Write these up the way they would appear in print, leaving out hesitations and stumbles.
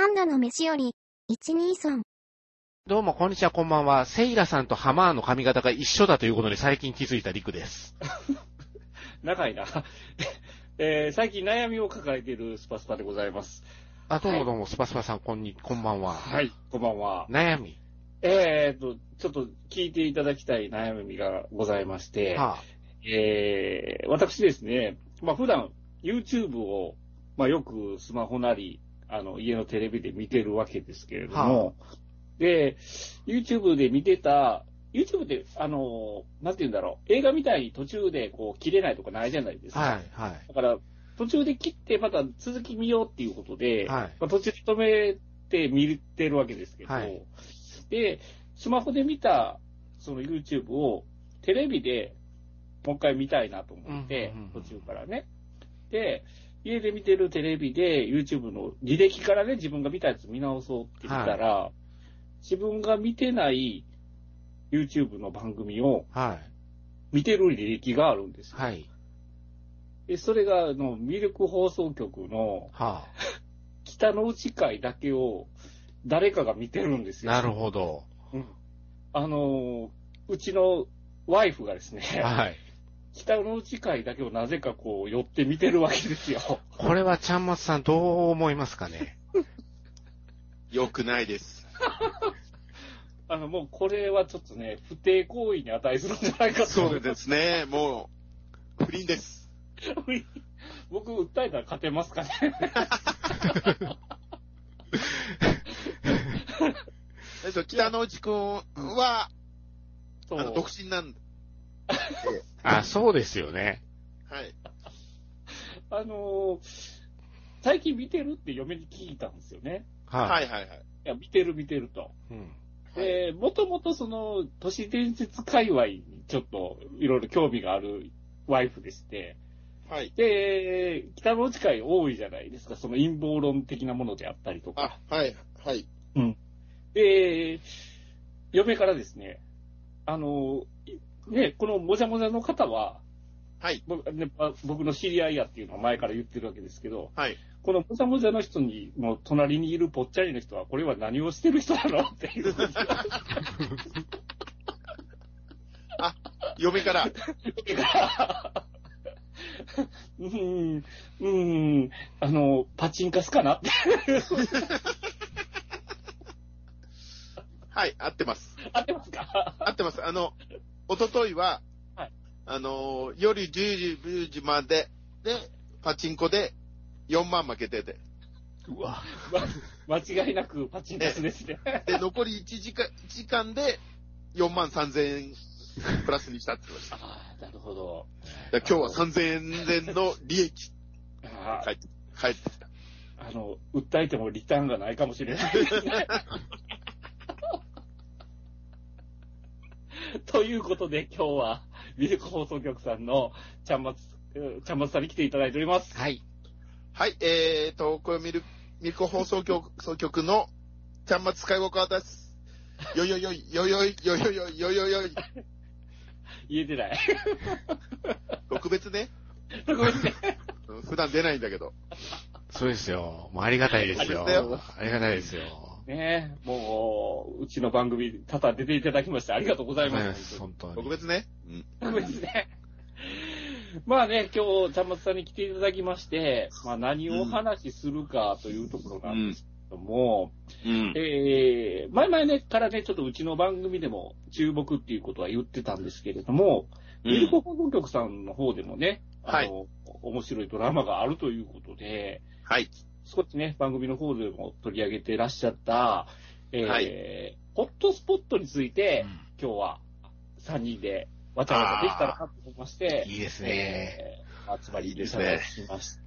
三度の飯より、123。 どうも、こんにちは、こんばんは。セイラさんとハマーの髪型が一緒だということに最近気づいたリクです。 長いな。最近悩みを抱えているスパスパでございます。 あ、どうもどうも、スパスパさん、こんばんは。 はい、こんばんは。 悩み。 ちょっと聞いていただきたい悩みがございまして、 はあ、 私ですね、普段 YouTube を、よくスマホなり、家のテレビで見てるわけですけれども、 はで、YouTube で見てた、YouTube って、なんて言うんだろう、映画みたいに途中でこう切れないとかないじゃないですか。 はい、はい。 だから、途中で切ってまた続き見ようっていうことで、 はい、 途中で止めて見てるわけですけど、 はい、 で、スマホで見たその YouTube をテレビでもう一回見たいなと思って、途中からね。で、家で見てるテレビで YouTube の履歴からね、自分が見たやつ見直そうって見たら、自分が見てない YouTube の番組を見てる履歴があるんですよ。 はい。 で、それがミルク放送局の北の内会だけを誰かが見てるんですよ。 なるほど。 うちのワイフがですね、 はい。 北の内会だけをなぜかこう寄って見てるわけですよ。 これはちゃんまつさんどう思いますかね。 良くないです。 もうこれはちょっとね、不貞行為に値するんじゃないかと。 そうですね。もう、不倫です。 僕、訴えたら勝てますかね。 北之内くんは、独身なんで。 あ、そうですよね。 はい。 最近見てるって嫁に聞いたんですよね。 はい。いや、見てると。もともとその、都市伝説界隈にちょっといろいろ興味があるワイフでして、 はい。 で、北の内会多いじゃないですか、その陰謀論的なものであったりとか。 はい。 で、嫁からですね、このもじゃもじゃの方は、 はい。 僕の知り合いやっていうのは前から言ってるわけですけど、 はい。 このもじゃもじゃの人の隣にいるぽっちゃりの人は、これは何をしてる人なのっていう。 あ、嫁から。 パチンカスかなって。 はい、合ってます。 合ってますか？ 合ってます。おとといは、 はい、 夜10時まで、で、パチンコで4万負けてて。 うわ、間違いなくパチンカスですね。 で、残り1時間で4万3000円プラスにしたって言いました。 ああ、なるほど。 今日は3000円の利益。帰ってきた。 訴えてもリターンがないかもしれないですね。ということで今日はミルク放送局さんのちゃんまつさんに来ていただいております。 はい。 はい、これミルク放送局のちゃんまつ介護川です。よい。 言えてない。 特別ね。普段出ないんだけど。 そうですよ。もうありがたいですよ。ありがたいですよ。 ねえ、もう、うちの番組、多々出ていただきましてありがとうございます。 本当に。 特別ね。 特別ね。今日、ちゃんまつさんに来ていただきまして、何をお話しするかというところなんですけども、前々ね、からね、ちょっとうちの番組でも注目っていうことは言ってたんですけれども、ミルク放送局さんの方でもね、面白いドラマがあるということで、 はい。 少しね、番組の方でも取り上げてらっしゃった、ホットスポットについて、今日は3人でわちゃわちゃできたらなと思いまして、 いいですね。 集まりでいただきました。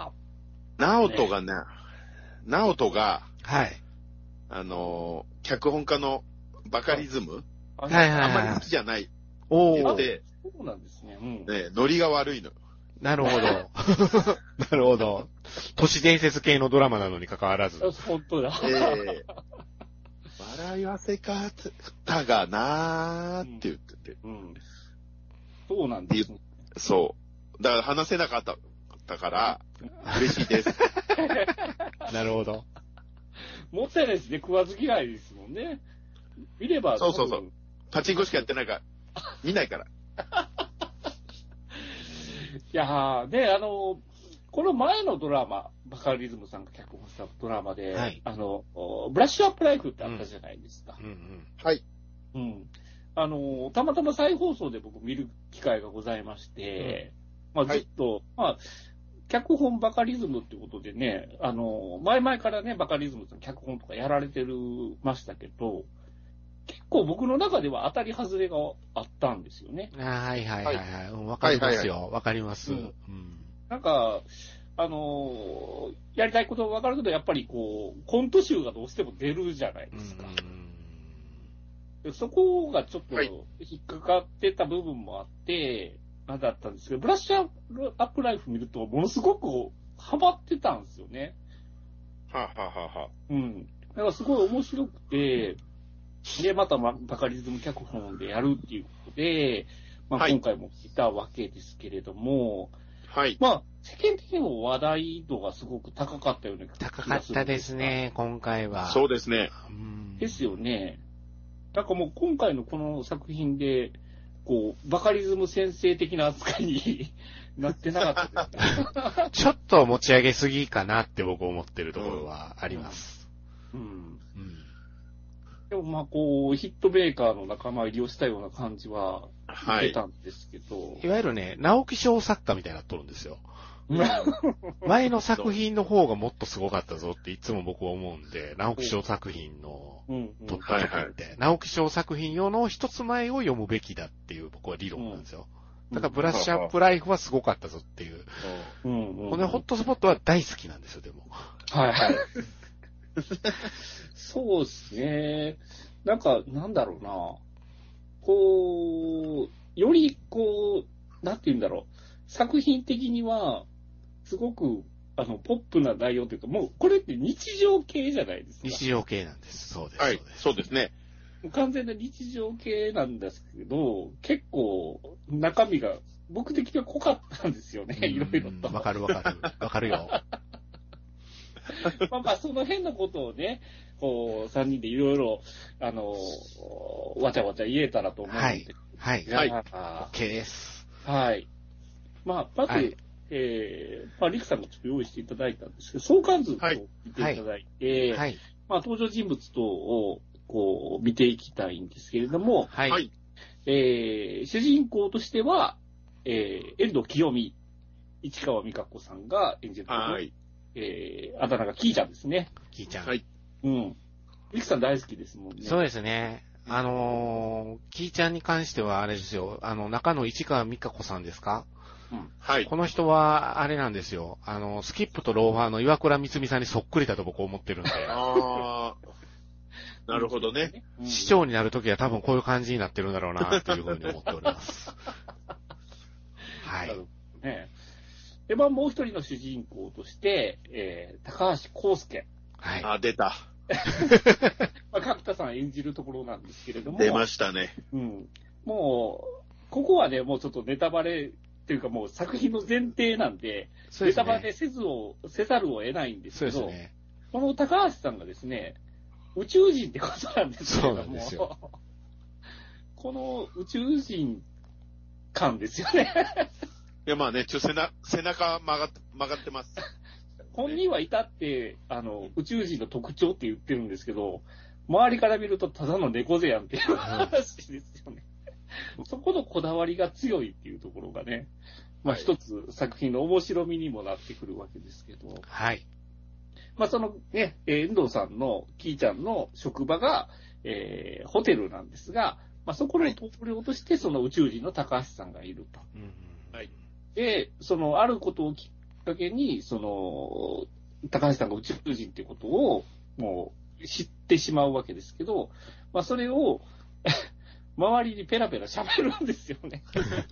ナオトが、 はい。 脚本家のバカリズム、 あんまり好きじゃない。で、 そうなんですね。 ノリが悪いの。 なるほど。なるほど。都市伝説系のドラマなのに関わらず。 本当だ。 笑いわせ方がなーって言ってて。 そうなんですね。 そう。だから話せなかったから、嬉しいです。 なるほど。 もったいないですね。食わず嫌いですもんね。見れば。 そうそうそう。パチンコしかやってないから、見ないから。 いやー、で、この前のドラマ、バカリズムさんが脚本したドラマで、 はいブラッシュアップライフってあったじゃないですか。 うんうん。 はい。 うん。たまたま再放送で僕見る機会がございまして、まあずっと、まあ、脚本バカリズムってことでね、前々からね、バカリズムさん脚本とかやられてましたけど、結構僕の中では当たり外れがあったんですよね。 はいはいはいはい。わかりますよ。わかります。 なんか、やりたいことはわかるけど、やっぱりこう、コント集がどうしても出るじゃないですか。でそこがちょっと引っかかってた部分もあって、なんだったんですけど、ブラッシュアップライフ見ると、ものすごくハマってたんですよね。 はあ、はあはあはあ、 うん。だからすごい面白くて、で、またバカリズム脚本でやるっていうことで、まあ、今回も来たわけですけれども、 はい。 まあ、世間的にも話題度がすごく高かったよね。 高かったですね、今回は。 そうですね。 ですよね。なんかもう今回のこの作品で、こう、バカリズム先生的な扱いになってなかったですかちょっと持ち上げすぎかなって僕思ってるところはあります。 でもまあこう、ヒットメーカーの仲間入りをしたような感じは出たんですけど。 いわゆるね、直木賞作家みたいになっとるんですよ。前の作品の方がもっとすごかったぞっていつも僕は思うんで、直木賞作品の撮った時って、直木賞作品用の一つ前を読むべきだっていう僕は理論なんですよ。だからブラッシュアップライフはすごかったぞっていう。このホットスポットは大好きなんですよ、でも。 はいはい。そうですね。なんか、なんだろうな。こう、よりこう、なんて言うんだろう。作品的には、すごく、ポップな内容というか、もう、これって日常系じゃないですか。 日常系なんです。そうです。 はい。そうですね。 完全な日常系なんですけど、結構、中身が、僕的には濃かったんですよね、いろいろと。 わかるわかる。わかるよ。 まあまあ、その辺のことをね、こう、3人でいろいろ、わちゃわちゃ言えたらと思うんで。 はい。はい。 はい。 OK です。 はい。まあ、まず、まあ、リクさんがちょっと用意していただいたんですけど、相関図を見ていただいて、 はい。 まあ、登場人物等を、こう、見ていきたいんですけれども、 はい。 主人公としては、遠藤清美、市川美香子さんが演じる。はい。あだ名がキーちゃんですね。 キーちゃん。 はい。 うん。リクさん大好きですもんね。 そうですね。キーちゃんに関してはあれですよ。中の市川美香子さんですか？ うん。 はい。 この人は、あれなんですよ。スキップとローファーの岩倉光美さんにそっくりだと僕思ってるんで。 ああ。なるほどね。 市長になるときは多分こういう感じになってるんだろうな、というふうに思っております。はい。なるほどね。で、まあ、もう一人の主人公として、高橋康介。 はい。 あ、出た。 まあ、角田さん演じるところなんですけれども。 出ましたね。 うん。もう、ここはね、もうちょっとネタバレっていうかもう作品の前提なんで、ネタバレせざるを得ないんですけど、そうですね。この高橋さんがですね、宇宙人ってことなんですけれども、この宇宙人感ですよね。 いや、まあね、背中曲がってます。 本人はいたって、宇宙人の特徴って言ってるんですけど、周りから見るとただの猫背やんっていう話ですよね。そこのこだわりが強いっていうところがね、まあ一つ作品の面白みにもなってくるわけですけど。 はい。 まあそのね、遠藤さんのキーちゃんの職場が、ホテルなんですが、まあそこの棟梁としてその宇宙人の高橋さんがいると。 はい。 で、あることをきっかけに、高橋さんが宇宙人っていうことをもう知ってしまうわけですけど、まあそれを、周りにペラペラ喋るんですよね。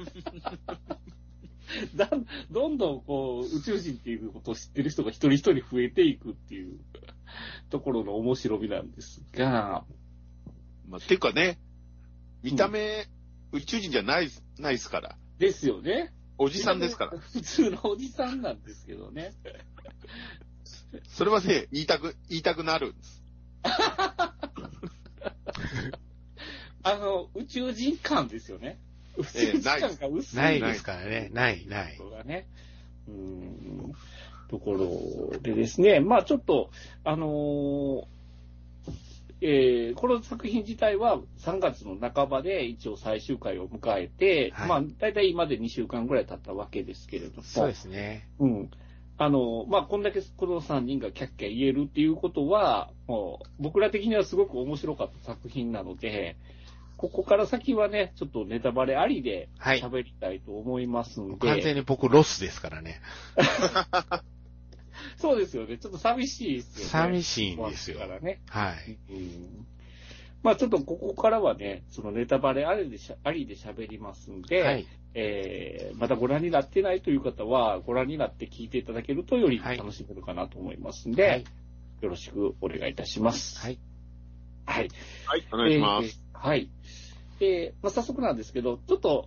どんどんこう宇宙人っていうことを知ってる人が一人一人増えていくっていうところの面白みなんですが。 まあ、ていうかね、見た目、宇宙人じゃないですから。 ですよね。 おじさんですから。 普通のおじさんなんですけどね。 それはね、言いたくなるんです。 宇宙人感ですよね。宇宙人感が薄い。 ないですからね。ない。 そうだね。ところでですね、まあちょっと、この作品自体は3月の半ばで一応最終回を迎えて、はい、まあ大体今で2週間ぐらい経ったわけですけれども。 そうですね。 まあこんだけこの3人がキャッキャ言えるっていうことは、もう僕ら的にはすごく面白かった作品なので、ここから先はね、ちょっとネタバレありで喋りたいと思いますんで。 完全に僕ロスですからね。 そうですよね。ちょっと寂しいですよね。 寂しいんですよ。 からね。 はい。 まあちょっとここからはね、そのネタバレありで喋りますんで、はい、まだご覧になってないという方は、ご覧になって聞いていただけるとより楽しめるかなと思いますんで、はい、よろしくお願いいたします。 はい。 はい。はい、お願いします。 はい。まあ早速なんですけど、ちょっと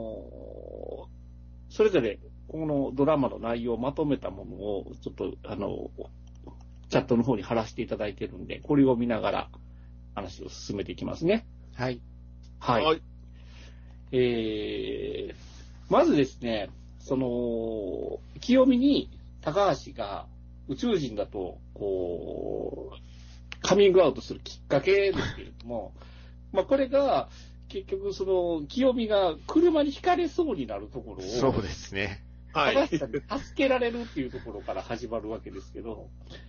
それぞれ、このドラマの内容をまとめたものを、ちょっと、チャットの方に貼らせていただいてるんで、これを見ながら話を進めていきますね。 はい。 はい。はい、まずですね、清美に高橋が宇宙人だと、こう、カミングアウトするきっかけですけれども、まあこれが、結局清美が車にひかれそうになるところを、 そうですね。 はい。高橋さんに助けられるっていうところから始まるわけですけど、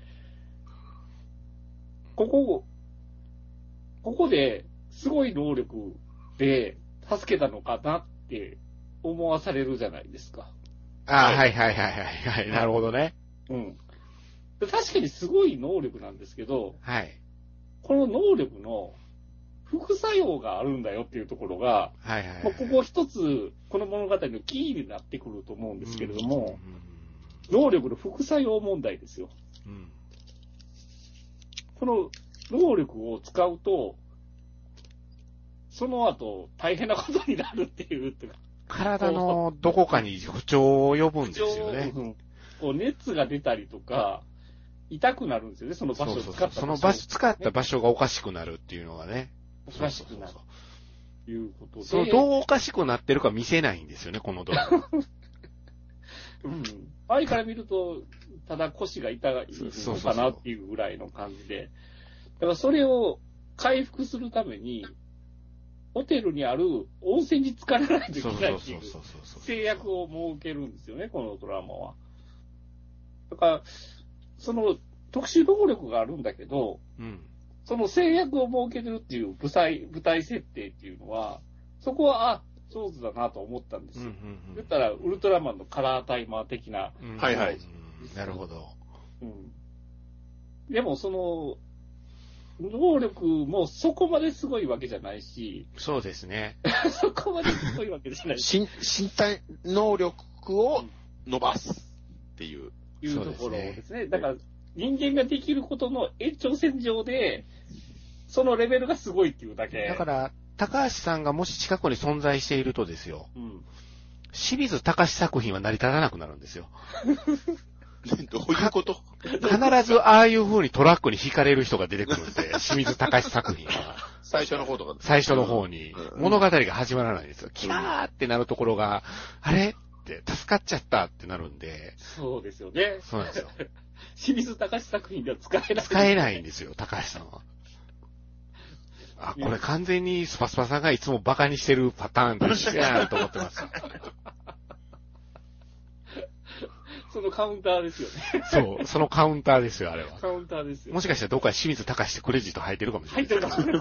ここですごい能力で助けたのかなって思わされるじゃないですか。 はい。なるほどね。 確かにすごい能力なんですけど、 はい。 この能力の副作用があるんだよっていうところが、ここ一つ、この物語のキーになってくると思うんですけれども、能力の副作用問題ですよ。この能力を使うと、その後大変なことになるっていう。 体のどこかに不調を呼ぶんですよね。 こう熱が出たりとか、痛くなるんですよね、その場所を使った場所。 その場所、使った場所がおかしくなるっていうのがね。 おかしくなる。ということで。 どうおかしくなってるか見せないんですよね、このドラマ。 周りから見ると、ただ腰が痛いのかなっていうぐらいの感じで。だからそれを回復するために、ホテルにある温泉に浸からないといけないっていう制約を設けるんですよね、このドラマは。だから、その特殊能力があるんだけど、その制約を設けてるっていう舞台設定っていうのは、そこは、上手だなと思ったんですよ。言ったら、ウルトラマンのカラータイマー的な。 はいはい。 なるほど。 でも、能力もそこまですごいわけじゃないし。 そうですね。 そこまですごいわけじゃないし。 身体能力を伸ばすっていう。 いうところですね。だから、人間ができることの延長線上で、そのレベルがすごいっていうだけ。 だから、高橋さんがもし近くに存在しているとですよ。清水隆作品は成り立たなくなるんですよ。 どういうこと？ 必ずああいう風にトラックに引かれる人が出てくるんで、清水隆作品は。 最初の方とか。 最初の方に、物語が始まらないんですよ。キャーってなるところが、あれって助かっちゃったってなるんで。 そうですよね。 そうなんですよ。 清水隆作品では使えない。 使えないんですよ、高橋さんは。あ、これ完全にスパスパさんがいつもバカにしてるパターンと一緒やなと思ってます。 そのカウンターですよね。 そう、そのカウンターですよ、あれは。 カウンターですよ。 もしかしたらどっか清水隆ってクレジット入ってるかもしれない。入ってるかもしれない。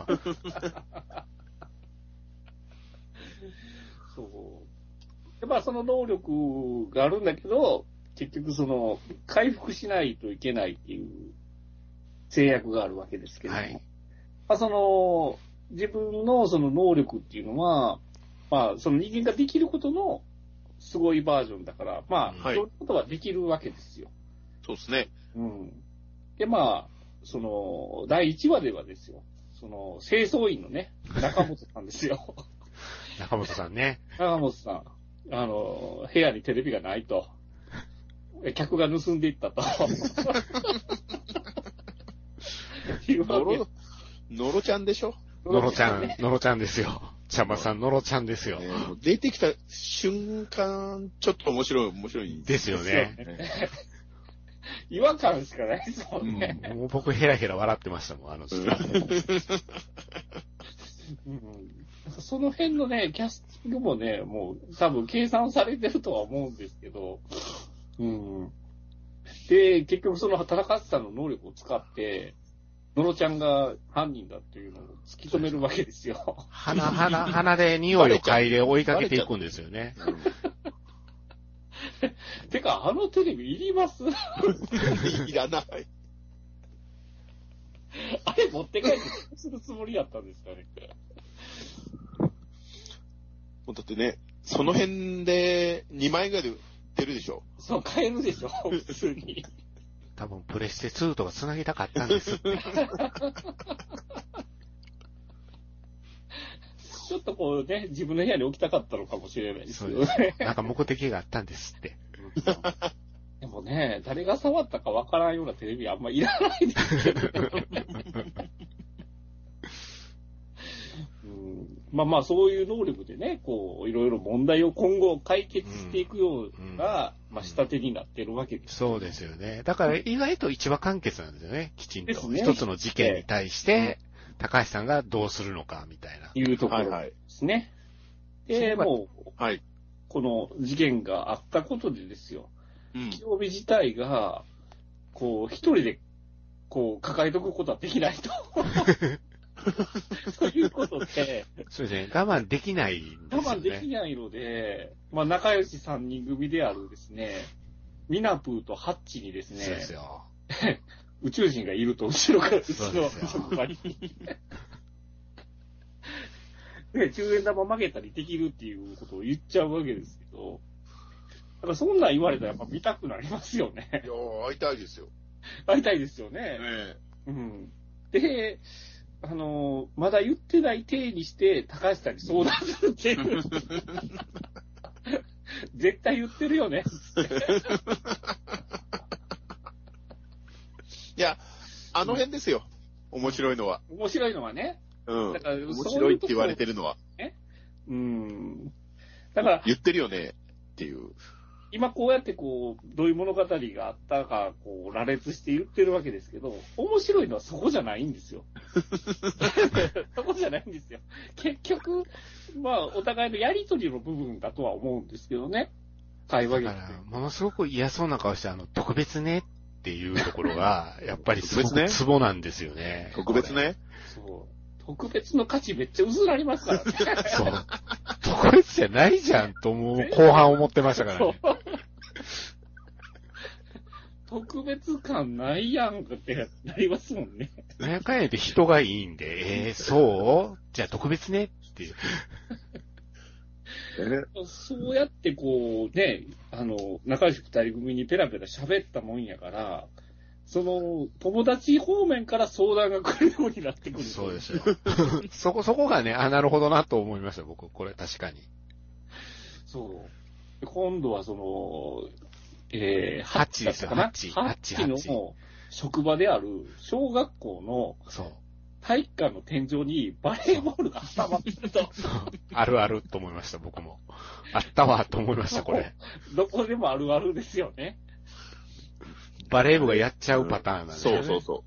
そう。で、まあ、その能力があるんだけど、結局回復しないといけないっていう制約があるわけですけれども。まあ、自分の能力っていうのは、まあ、人間ができることのすごいバージョンだから、まあ、そういうことはできるわけですよ。 そうですね。 で、まあ、第1話ではですよ、清掃員のね、中本さんですよ。 中本さんね。 中本さん、部屋にテレビがないと。客が盗んでいったと。 いうわけ。 のろちゃんでしょ？ のろちゃんですよ。ちゃまさん、のろちゃんですよ。 出てきた瞬間、ちょっと面白い。 ですよね。 違和感しかないですもんね。 もう僕ヘラヘラ笑ってましたもん、あの時。 その辺のね、キャスティングもね、もう多分計算されてるとは思うんですけど、で、結局その田中さんの能力を使って、のろちゃんが犯人だっていうのを突き止めるわけですよ。 鼻で匂いを嗅いで追いかけていくんですよね。 てか、あのテレビいります？ いらない。 あれ持って帰ってするつもりやったんですかね。 だってね、その辺で2枚ぐらいで売ってるでしょ。 そう、買えるでしょ、普通に。 多分プレステ2とか繋ぎたかったんですって。 ちょっとこうね、自分の部屋に置きたかったのかもしれないですよね。 なんか目的があったんですって。 でもね、誰が触ったかわからんようなテレビあんまいらないですけど。まあそういう能力でね、こう、いろいろ問題を今後解決していくような、下手になってるわけです、 ね。そうですよね。だから意外と一話完結なんですよね、きちんと。一つの事件に対して、高橋さんがどうするのか、みたいな。 いうところですね。で、もう、この事件があったことでですよ。清美自体が、こう、一人で、こう、抱えとくことはできないと。そういうことで。 そうですね。我慢できないんですよね。 我慢できないので、まあ仲良し3人組であるですね、ミナプーとハッチにですね、 そうですよ。 宇宙人がいると後ろからうちの職場に。で、10円玉曲げたりできるっていうことを言っちゃうわけですけど、だからそんなん言われたらやっぱ見たくなりますよね。 いやー、会いたいですよ。 会いたいですよね。で、まだ言ってない体にして、高橋さんに相談するっていう。絶対言ってるよね。 いや、あの辺ですよ。面白いのは。 面白いのはね。 だから面白いって言われてるのは。 だから。 言ってるよねっていう。 今こうやってこう、どういう物語があったか、こう、羅列して言ってるわけですけど、面白いのはそこじゃないんですよ。そこじゃないんですよ。結局、まあ、お互いのやりとりの部分だとは思うんですけどね。会話だから、ものすごく嫌そうな顔して、特別ねっていうところが、やっぱりすごくツボなんですよね。 特別ね。 そう。特別の価値めっちゃ薄らりますからね。 そう。特別じゃないじゃんともう後半思ってましたからね。 特別感ないやんってなりますもんね。 なんやかんやで人がいいんで、そうじゃあ特別ねっていう。 そうやってこうね、仲良し二人組にペラペラ喋ったもんやから、その、友達方面から相談が来るようになってくる。 そうですよ。そこがね、なるほどなと思いました、僕、これ確かに。 そう。今度はその、 ハッチですよ、ハッチ。 ハッチの職場である小学校の体育館の天井にバレーボールが挟まってると。 あるあると思いました、僕も。あったわ、と思いました、これ。 どこでもあるあるですよね。 バレー部がやっちゃうパターンなんですね。 そう。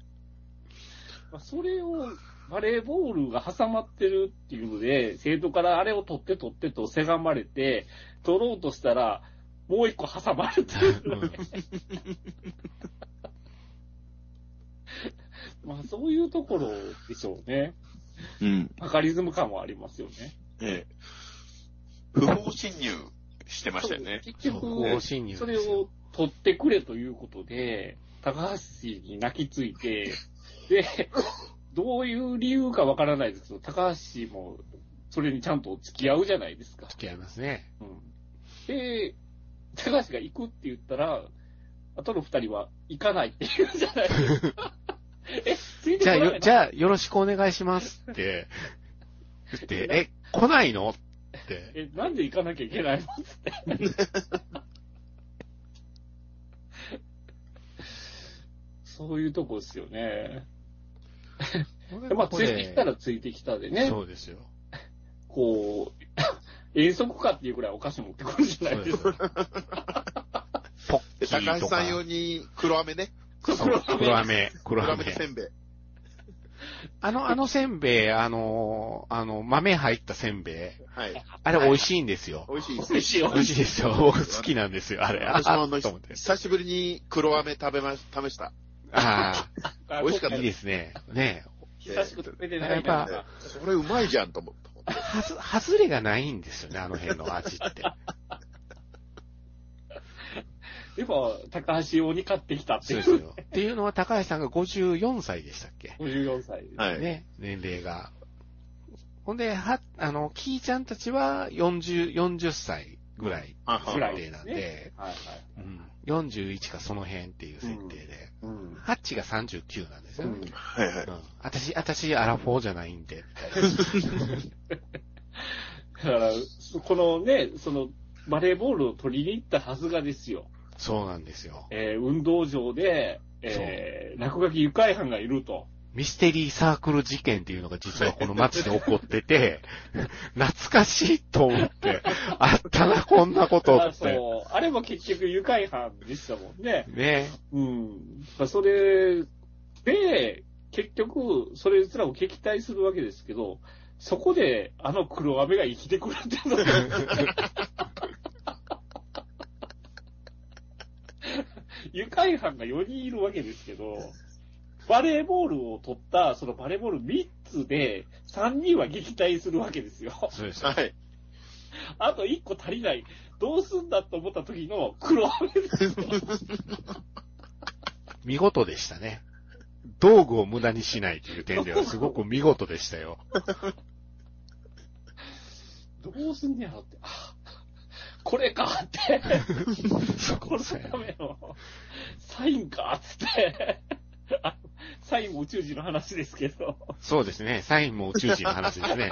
それを、バレーボールが挟まってるっていうので、生徒からあれを取ってとせがまれて、取ろうとしたら、もう一個挟まれてる、ね。まあそういうところでしょうね。バカリズム感はありますよね。 不法侵入してましたよね。 結局、それを取ってくれということで、高橋に泣きついて、で、どういう理由かわからないですけど、高橋もそれにちゃんと付き合うじゃないですか。 付き合いますね。 で、高橋が行くって言ったら、あとの二人は行かないって言うじゃないですか。ついてこないの？ じゃあよろしくお願いしますって言って、来ないのって。 なんで行かなきゃいけないのって。そういうとこですよね。 まあ、ついてきたらついてきたでね。 そうですよ。 こう、遠足かっていうくらいお菓子持ってくるじゃないですか。 ポッキーとか。 高橋さん用に黒飴ね。 黒飴せんべい。 あのせんべい、豆入ったせんべい。 はい。 あれ美味しいんですよ。 美味しい。 美味しい。 美味しいですよ。僕好きなんですよ、あれ。 私も久しぶりに黒飴試した。 ああ。美味しかった。 いいですね。ね久しく食べてないな。 やっぱ、 それうまいじゃんと思った。 外れがないんですよね、あの辺の味って。 でも、高橋用に買ってきたっていう。 そうですよ。っていうのは、高橋さんが54歳でしたっけ ?54 歳です。 はい。 ね、年齢が。ほんで、キーちゃんたちは40歳ぐらい設定なんで、 はいはい。 41かその辺っていう設定で、ハッチが39なんですよね。 はいはい。 私、アラフォーじゃないんで。 だから、このね、バレーボールを取りに行ったはずがですよ。 そうなんですよ。 運動場で、落書き愉快犯がいると。 ミステリーサークル事件っていうのが実はこの街で起こってて、懐かしいと思って、あったな、こんなことって。 そう。あれも結局愉快犯でしたもんね。 ね。 それで、結局、それすらを撃退するわけですけど、そこで黒飴が生きてくるっていうのが愉快犯が4人いるわけですけど、バレーボールを取った、そのバレーボール3つで、3人は撃退するわけですよ。 そうです。 はい。 あと1個足りない。どうすんだと思った時の黒飴ですよ。 見事でしたね。道具を無駄にしないという点ではすごく見事でしたよ。 どうすんねやろって。これかって。このためのサインかつって。サインも宇宙人の話ですけど。 そうですね。サインも宇宙人の話ですね。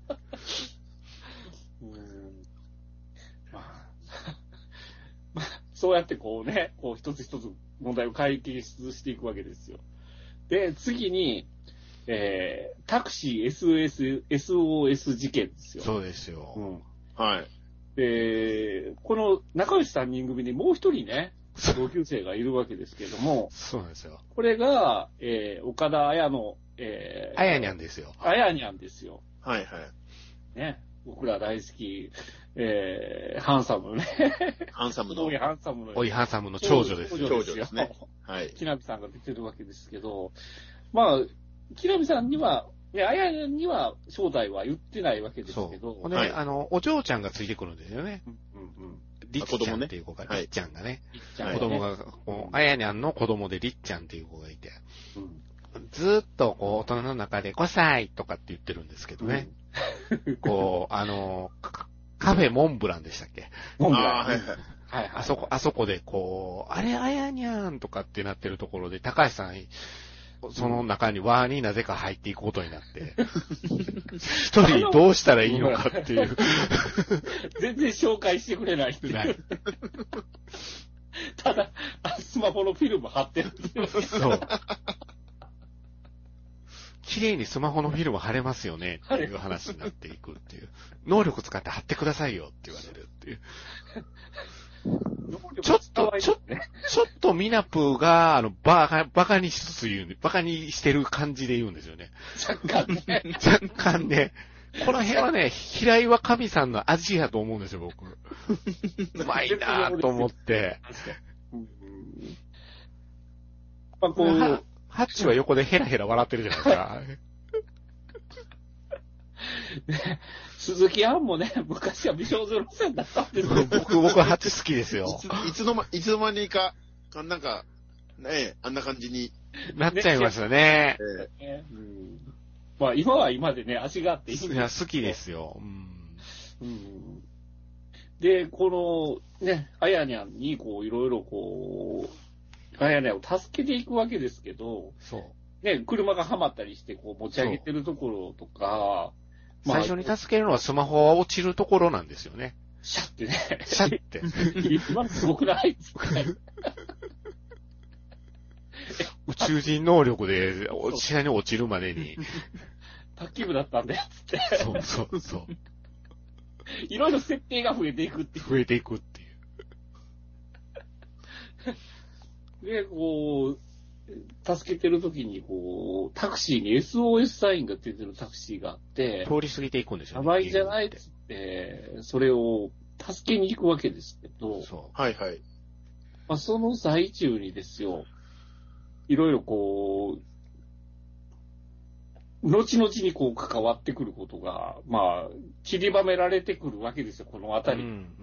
まあ、そうやってこうね、こう一つ一つ問題を解決していくわけですよ。で、次に、タクシー SOS 事件ですよ。 そうですよ。 はい。 この仲良し3人組にもう一人ね、同級生がいるわけですけども、 そうなんですよ。 これが、岡田彩の、 あやにゃんですよ。 あやにゃんですよ。 はいはい。 ね。僕ら大好き、ハンサムのね。 ハンサムの。 おいハンサムの。 おいハンサムの長女ですよ。 長女ですね。はい。 木南さんが出てるわけですけど、まあ、木南さんには、あやには正体は言ってないわけですけど。 ほんで、お嬢ちゃんがついてくるんですよね。りっちゃんっていう子が、 りっちゃんがね。 子供が、あやにゃんの子供でりっちゃんっていう子がいて、ずーっと大人の中で5歳とかって言ってるんですけどね。カフェモンブランでしたっけ？ モンブラン。はいはい。あそこであれあやにゃんとかってなってるところで、高橋さん、その中に輪になぜか入っていくことになって、一人どうしたらいいのかっていう。 全然紹介してくれないっていう。ただ、スマホのフィルム貼ってるっていう。そう。 綺麗にスマホのフィルム貼れますよねっていう話になっていくっていう。能力使って貼ってくださいよって言われるっていう。ちょっとミナプーが、バカにしつつ言バカにしてる感じで言うんですよね。 若干ね。 若干ね。この辺はね、平岩神さんの味やと思うんですよ、僕。うまいなぁと思って。 まあ、こう、 ハッチは横でヘラヘラ笑ってるじゃないですか。 ね、鈴木杏もね、昔は美少女路線だったんですよ。 僕はハッチ好きですよ。 いつの間にか、なんか、ね、あんな感じに。 なっちゃいましたね。 まあ今は今でね、足があっていいんですよ。 いや、好きですよ。 で、このね、あやにゃんにいろいろあやにゃんを助けていくわけですけど、 そう。 ね、車がはまったりして持ち上げてるところとか、 最初に助けるのはスマホは落ちるところなんですよね。 シャッてね。 シャッて。 今すごくないですか宇宙人能力で、試合に落ちるまでに。 卓球部だったんだよ、つって。 そうそうそう。 いろいろ設定が増えていくっていう。 増えていくっていう。 で、こう、助けてる時に、こう、タクシーに SOS サインが出てるタクシーがあって、 通り過ぎていくんですよね。 やばいじゃないっつって、それを助けに行くわけですけど、 そう。はいはい。 まあ、その最中にですよ、いろいろこう、後々にこう関わってくることが、まあ、散りばめられてくるわけですよ、このあたり。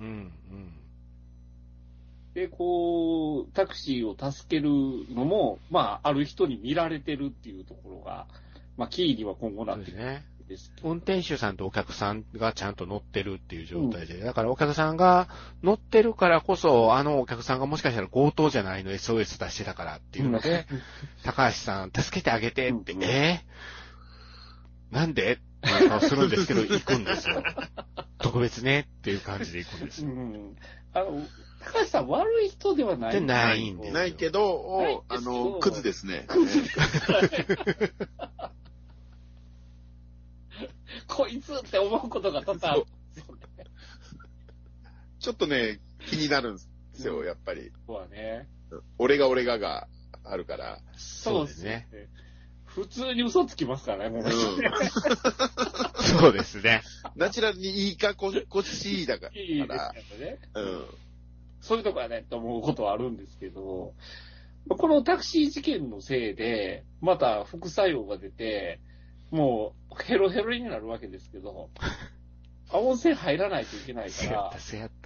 で、こう、タクシーを助けるのも、まあ、ある人に見られてるっていうところが、まあ、キーには今後なってくるんですけど。 運転手さんとお客さんがちゃんと乗ってるっていう状態で、だからお客さんが乗ってるからこそ、あのお客さんがもしかしたら強盗じゃないの SOS 出してたからっていうので、高橋さん助けてあげてって、なんでっていう顔するんですけど、行くんですよ。特別ねっていう感じで行くんですよ。 高橋さん悪い人ではない。 ないんですよ。 ないけど、クズですね。 クズです。こいつって思うことが多々あるんですよね。 ちょっとね、気になるんですよ、やっぱり。 そうはね。 俺ががあるから。 そうですね。普通に嘘つきますからね、もう。 そうですね。 ナチュラルにいいかこしいだから。いいですよね。そういうとこやねって思うことはあるんですけど、このタクシー事件のせいで、また副作用が出て、もうヘロヘロになるわけですけど、温泉入らないといけないから、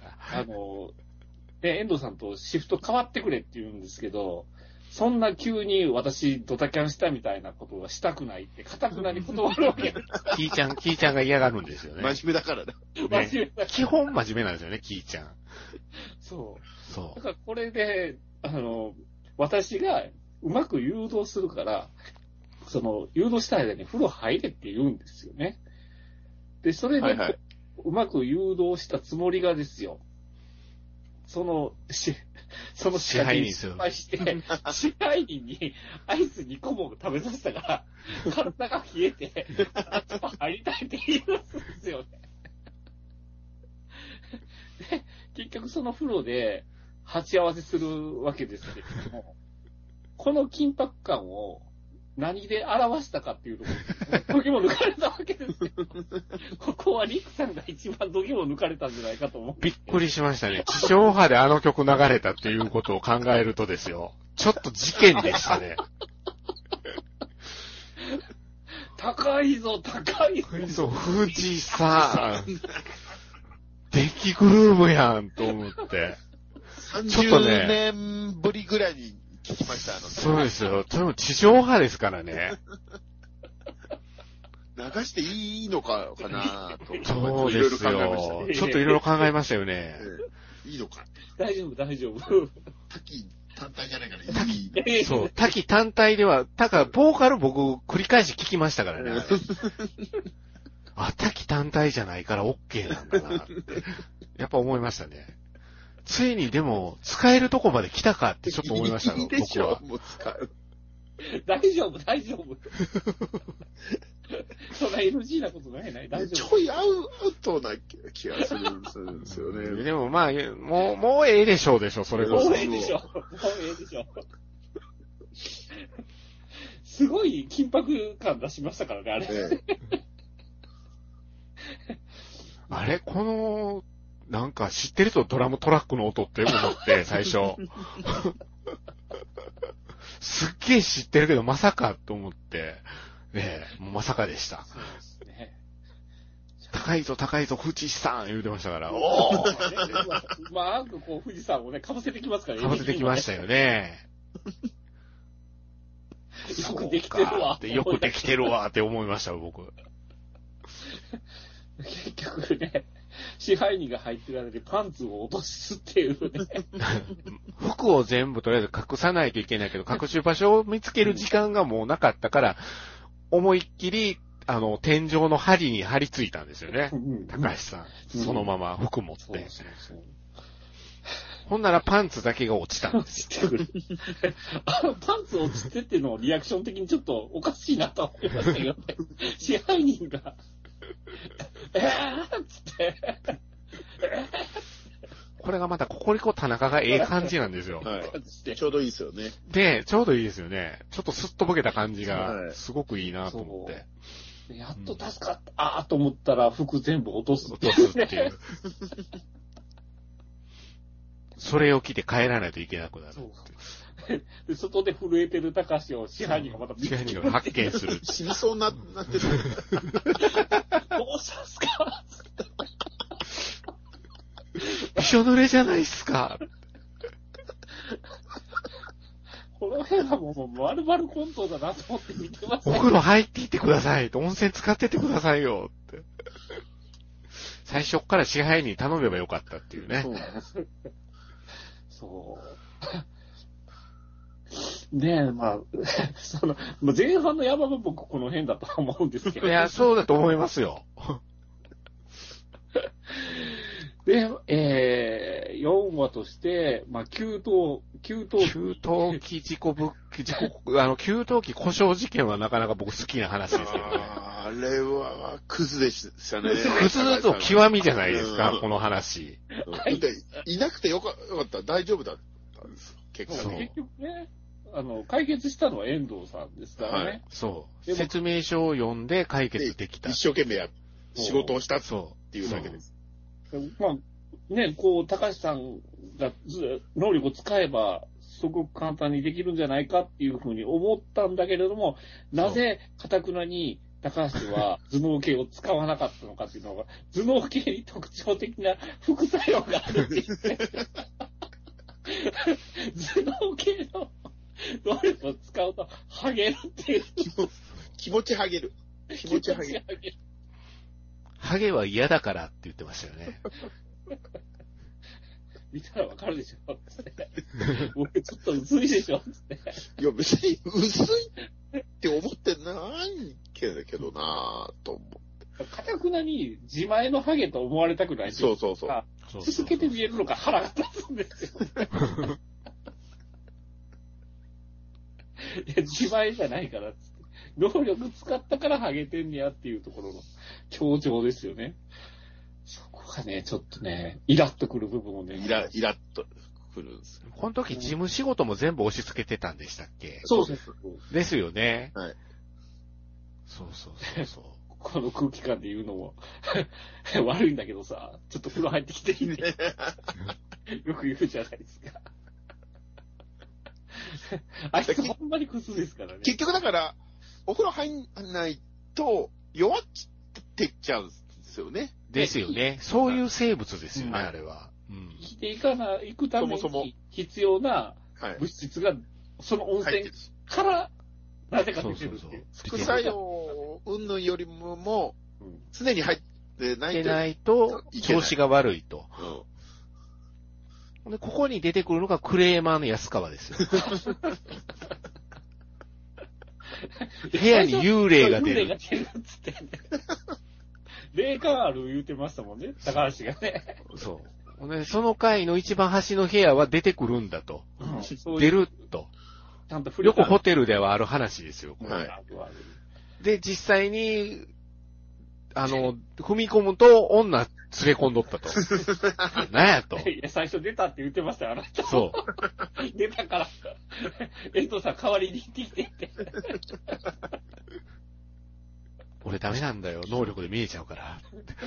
遠藤さんとシフト変わってくれって言うんですけど、そんな急に私ドタキャンしたみたいなことはしたくないって固くなり断るわけです。 キーちゃんが嫌がるんですよね。 真面目だからだ。 基本真面目なんですよね、キーちゃん。 そう。 そう。 だからこれで、私がうまく誘導するから、誘導した間に風呂入れって言うんですよね。で、それで、うまく誘導したつもりがですよ。その仕掛けに失敗して、支配人にアイス2個も食べさせたから、体が冷えて、入りたいって言うんですよね。で、結局その風呂で鉢合わせするわけですけれども、この緊迫感を何で表したかっていうところ、度肝抜かれたわけですよ。ここはリクさんが一番度肝抜かれたんじゃないかと思って。 びっくりしましたね。地上波であの曲流れたっていうことを考えるとですよ。ちょっと事件でしたね。 高いぞ。 そう、富士山。デキグルームやんと思って。 30年ぶりぐらいに聞きました、 そうですよ。それも地上波ですからね。 流していいのかなと。 そうですよ。ちょっといろいろ考えましたよね。 いいのか。 大丈夫。 滝単体じゃないからそう、滝単体では、ボーカル僕繰り返し聞きましたからね。滝単体じゃないから OK なんだなって。やっぱ思いましたね。ついにでも、使えるとこまで来たかってちょっと思いましたよ、僕は。 もう使う。 大丈夫。そんな NG なことない大丈夫。 ちょいアウトな気がするんですよね。 でもまあ、もうええでしょうでしょ、それこそ。 もうええでしょ。すごい緊迫感出しましたからね、あれ。 あれなんか知ってるとドラムトラックの音って思って、最初。すっげえ知ってるけど、まさかと思って、もうまさかでした。 そうですね。 高いぞ、富士山言うてましたから。 おーまあ、こう、富士山をね、かぶせてきますからね。 かぶせてきましたよね。 よくできてるわ。 よくできてるわって思いましたよ、僕。 結局ね、支配人が入ってる間にパンツを落とすっていうね。 服を全部とりあえず隠さないといけないけど、隠し場所を見つける時間がもうなかったから、思いっきり、天井の針に張り付いたんですよね。高橋さん。そのまま服持って。 そう。 ほんならパンツだけが落ちたんですよ。 パンツ落ちてっていうのをリアクション的にちょっとおかしいなと思いましたけどね。支配人が、つって、 これがまたココリコ田中がええ感じなんですよ。 はい。ちょうどいいですよね。 で、ちょうどいいですよね。ちょっとスッとぼけた感じが、すごくいいなと思って。 やっと助かった、と思ったら服全部落とすっていう。 それを着て帰らないといけなくなる。 で外で震えてる高橋を支配人がまた支配人が発見する。 死にそうになってる。 どうしたんすかびしょ濡れじゃないっすか。 この辺はもう丸々コントだなと思って見てます、 お風呂入っていってください。温泉使ってってくださいよ。って。最初から支配人頼めばよかったっていうね。 そう。ねえ、まあ、前半の山は僕この辺だと思うんですけど。 いや、そうだと思いますよ。 で、4話として、まあ、給湯器故障事件はなかなか僕好きな話ですけどね。 あれは、クズでしたね。 クズの極みじゃないですか、この話。 いなくてよかった、大丈夫だったんです。結局ね、解決したのは遠藤さんですからね。はい、 そう。説明書を読んで解決できた。 一生懸命仕事をしたっていうだけです。 まあ、ね、高橋さんが能力を使えば、すごく簡単にできるんじゃないかっていうふうに思ったんだけれども、なぜ、堅くなに高橋は頭脳系を使わなかったのかっていうのが、頭脳系に特徴的な副作用があるって言って、頭脳系の能力を使うと、ハゲるっていう。 気持ちハゲる。気持ちハゲる。 ハゲは嫌だからって言ってましたよね。 見たらわかるでしょ僕ちょっと薄いでしょいや別に薄いって思ってないけどなぁと思って。 かたくなに自前のハゲと思われたくない。 そう。 続けて見えるのか腹が立つんですよ。いや、自前じゃないからっつって。能力使ったからハゲてんねやっていうところの強調ですよね。そこがね、ちょっとね、イラッとくる部分をね。 イラッとくるんですよ。 この時事務仕事も全部押し付けてたんでしたっけ？ そう。 ですよね。 はい。 そう。 この空気感で言うのも悪いんだけどさ、ちょっと風呂入ってきていいね。よく言うじゃないですか。あいつほんまにクズですからね。 結局だから、お風呂入んないと弱ってっちゃうんですよね。 ですよね。そういう生物ですよね、あれは。 生きていくために必要な物質が、その温泉からなぜか出てるっていう。 副作用云々よりも、常に入ってないと、調子が悪いと。で、ここに出てくるのがクレーマーの安川ですよ。部屋に幽霊が出る。 幽霊が出るっつって。霊感ある言うてましたもんね、高橋がね。 そう。で、その階の一番端の部屋は出てくるんだと。出ると。 ちゃんとよくホテルではある話ですよ。 はい。 で、実際に、踏み込むと女連れ込んどったと。なんやと。 いや、最初出たって言ってましたよ、あなた。 そう。 出たから、遠藤さん代わりに行ってきてって。 俺ダメなんだよ。能力で見えちゃうから。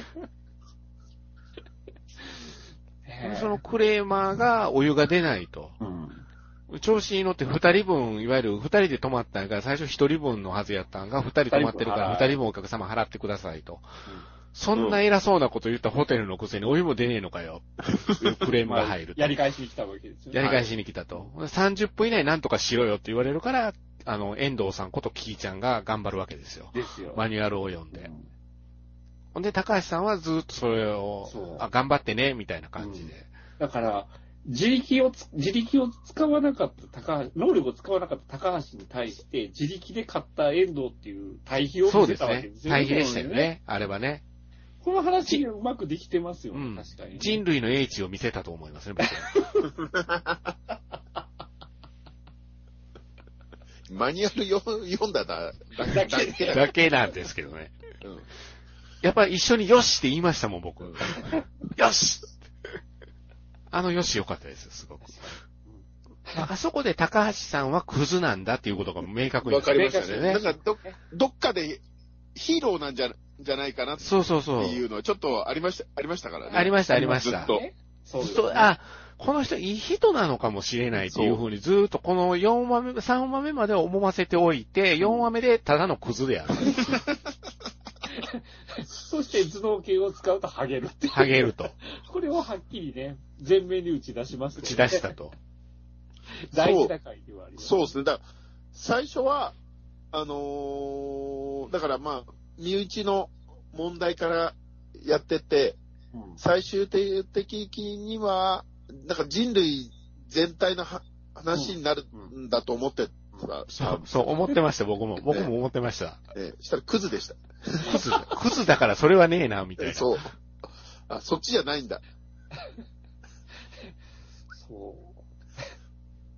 そのクレーマーがお湯が出ないと。調子に乗って二人分、いわゆる二人で泊まったんが、最初一人分のはずやったんが、二人泊まってるから二人分お客様払ってくださいと。そんな偉そうなこと言ったホテルのくせにお湯も出ねえのかよ。クレームが入ると。 やり返しに来たわけですよね。 やり返しに来たと。30分以内なんとかしろよって言われるから、遠藤さんことキーちゃんが頑張るわけですよ。 ですよ。 マニュアルを読んで。ほんで、高橋さんはずっとそれを、頑張ってね、みたいな感じで。 だから、自力を使わなかった能力を使わなかった高橋に対して、自力で勝った遠藤っていう対比を見せたわけですよね。 そうですね。対比でしたよね。あれはね。 この話うまくできてますよね、確かに、ね。 人類の英知を見せたと思いますね、僕マニュアル読んだだけなんですけどね。やっぱり一緒によしって言いましたもん、僕。よしよし良かったですよ、すごく。あそこで高橋さんはクズなんだっていうことが明確にわかりましたね。なんかどっかでヒーローなんじゃないかなっていうのはちょっとありましたからね。 ありました。 ずっと。 そうですね。 この人いい人なのかもしれないっていうふうにずーっとこの3話目まで思わせておいて、4話目でただのクズである。 そして頭脳系を使うとハゲるっていう。 ハゲると。 これをはっきりね、前面に打ち出しますね。 打ち出したと。 大事な回ではあります。 そうですね。だから、最初は、だからまあ、身内の問題からやってって、最終的には、なんか人類全体の話になるんだと思ってた。 そう思ってました、僕も思ってました。 したらクズでした。 クズだからそれはねえな、みたいな。 そう。そっちじゃないんだ。 そう。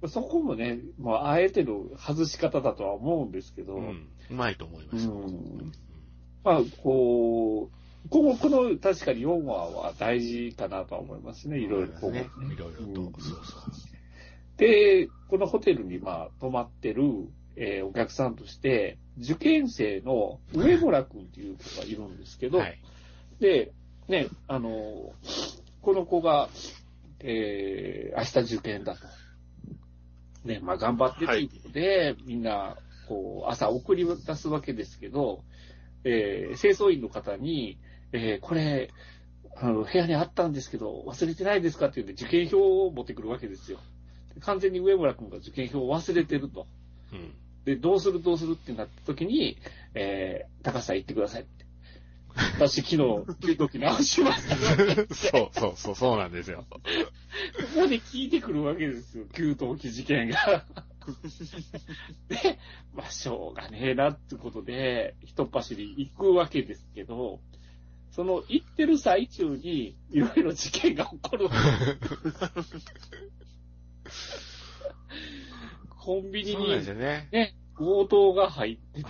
そこもね、まあ、あえての外し方だとは思うんですけど。うまいと思います。 まあ、この確かに4話は大事かなとは思いますね、いろいろと。 ね。いろいろと。そう。 で、このホテルに泊まってる、お客さんとして、受験生の上村くんっていう子がいるんですけど、で、ね、この子が、明日受験だと。ね、頑張ってっていうことで、みんな、朝送り出すわけですけど、清掃員の方に、これ、部屋にあったんですけど、忘れてないですかって言うんで、受験票を持ってくるわけですよ。完全に上村くんが受験票を忘れてると。で、どうするってなった時に、高橋さん行ってくださいって。私昨日、給湯器直しますそうなんですよ。 ここで聞いてくるわけですよ、給湯器事件が。で、しょうがねえなってことで、一っ走り行くわけですけど、その行ってる最中に、いろいろ事件が起こるわけコンビニに、ね、強盗が入って。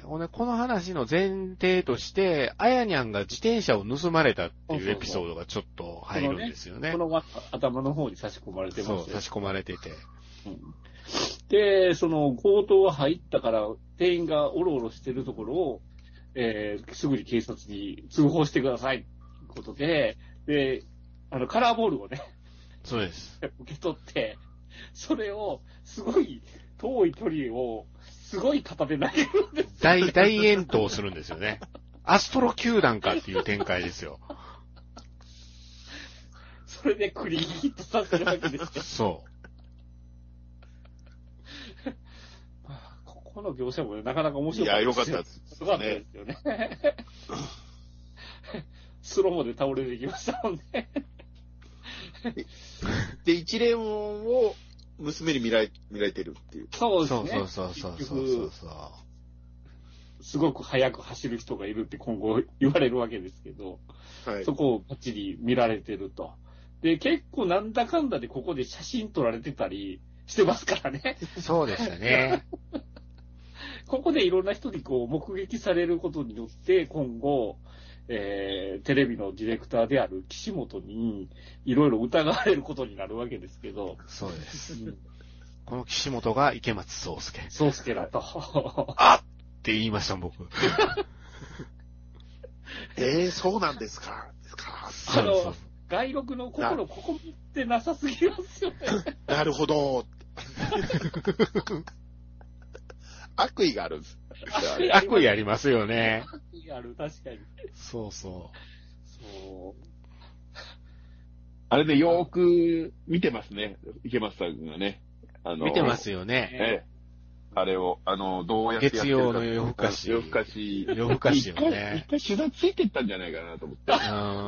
この話の前提として、あやにゃんが自転車を盗まれたっていうエピソードがちょっと入るんですよね。 この頭の方に差し込まれてますよ。 そう、差し込まれてて。 で、その強盗が入ったから、店員がおろおろしてるところを、すぐに警察に通報してください。ということで、カラーボールをね、 そうです。 受け取って、それを、すごい遠い距離を、すごい片手投げるんです。 大遠投するんですよね。アストロ球団かっていう展開ですよ。 それでクリーンヒットさせるわけですよ。 そう。 ここの描写もなかなか面白かったです。 いや、よかったです。 すごかったですよね。スローモで倒れていきましたもんね。 で、一連を娘に見られてるっていう。 そうですね。 そう。 すごく速く走る人がいるって今後言われるわけですけど、そこをバッチリ見られてると。で、結構なんだかんだでここで写真撮られてたりしてますからね。 そうでしたね。 ここでいろんな人に目撃されることによって、今後、テレビのディレクターである岸本にいろいろ疑われることになるわけですけど。 そうです。この岸本が池松壮亮。 壮亮だと。 あって言いました、僕。 そうなんですか。 外録の心、ここ見てなさすぎますよね。 なるほど。悪意があるんです。 悪意ありますよね。 悪意ある、確かに。 そう。 あれでよーく見てますね。池松さんがね。 見てますよね。 あれを、どうやってやってるか。 月曜の夜更かし。 夜更かしよね。一回取材ついてったんじゃないかなと思って。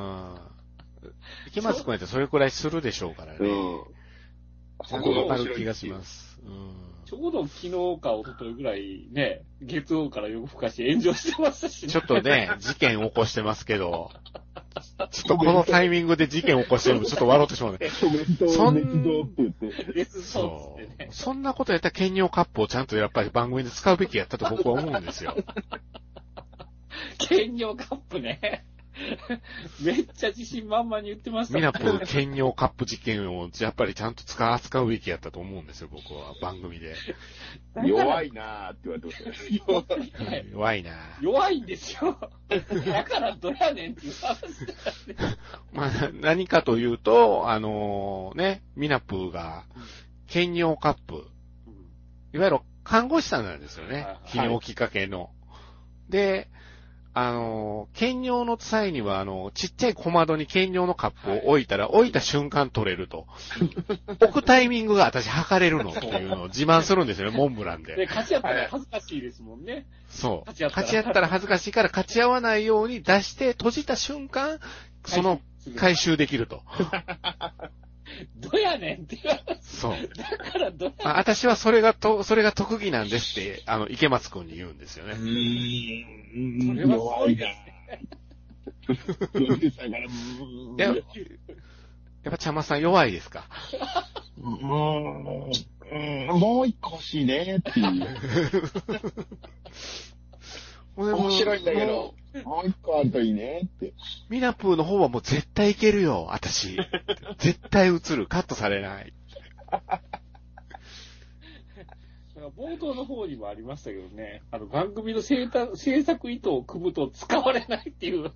池松君やったらそれくらいするでしょうからね。ちゃんとわかる気がします。 ちょうど昨日か一昨日ぐらいね、月曜から夜更かし炎上してましたしね。 ちょっとね、事件起こしてますけど、ちょっとこのタイミングで事件起こしてるのちょっと笑ってしまうね。そんなことやったら兼用カップをちゃんとやっぱり番組で使うべきやったと僕は思うんですよ。 兼用カップね。めっちゃ自信満々に言ってましたミナプー兼用カップ事件をやっぱりちゃんと扱うべきやったと思うんですよ、僕は番組で。 弱いなーって言われてましたね。 弱いな弱いんですよ。だからどやねんっていう話だね。 まあ、何かというと、ミナプーが兼用カップ、いわゆる看護師さんなんですよね。泌尿器科系の。で、兼用の際には、ちっちゃい小窓に兼用のカップを置いたら、置いた瞬間取れると。置くタイミングが私測れるのっていうのを自慢するんですよね、モンブランで。 で、勝ち合ったら恥ずかしいですもんね。 そう。勝ち合ったら恥ずかしいから勝ち合わないように出して閉じた瞬間、その回収できると。 どやねんって言われて。 そう。 だからどやねん。 私はそれが特技なんですって、池松くんに言うんですよね。 それはすごいですね。 やっぱ茶間さん弱いですか？ もう一個欲しいねっていう。面白いんだけど、もう一個あるといいねって。 ミナプーの方はもう絶対いけるよ、私。絶対映る。カットされない。 冒頭の方にもありましたけどね、番組の制作意図を組むと使われないっていう。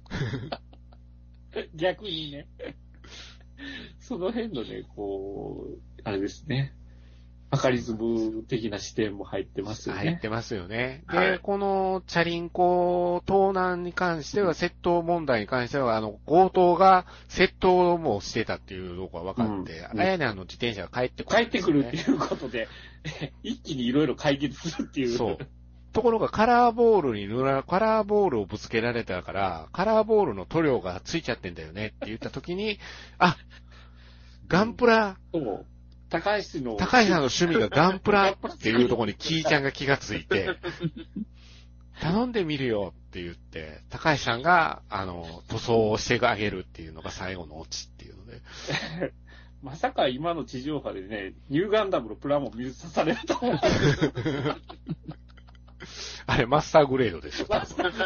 逆にね。その辺のね、あれですね。バカリズム的な視点も入ってますよね。 入ってますよね。で、このチャリンコ盗難に関しては、窃盗問題に関しては、強盗が窃盗もしてたっていうとこが分かって、あやねんの自転車が帰ってくる、 帰ってくるっていうことで、一気にいろいろ解決するっていう。 そう。ところがカラーボールをぶつけられたから、カラーボールの塗料がついちゃってんだよねって言ったときに、ガンプラ、 そう高橋さんの趣味がガンプラっていうところにキーちゃんが気がついて、頼んでみるよって言って、高橋さんが、塗装をしてあげるっていうのが最後のオチっていうので。 まさか今の地上波でね、ニューガンダムのプラモ水刺されると思う。 あれ、マスターグレードですよ。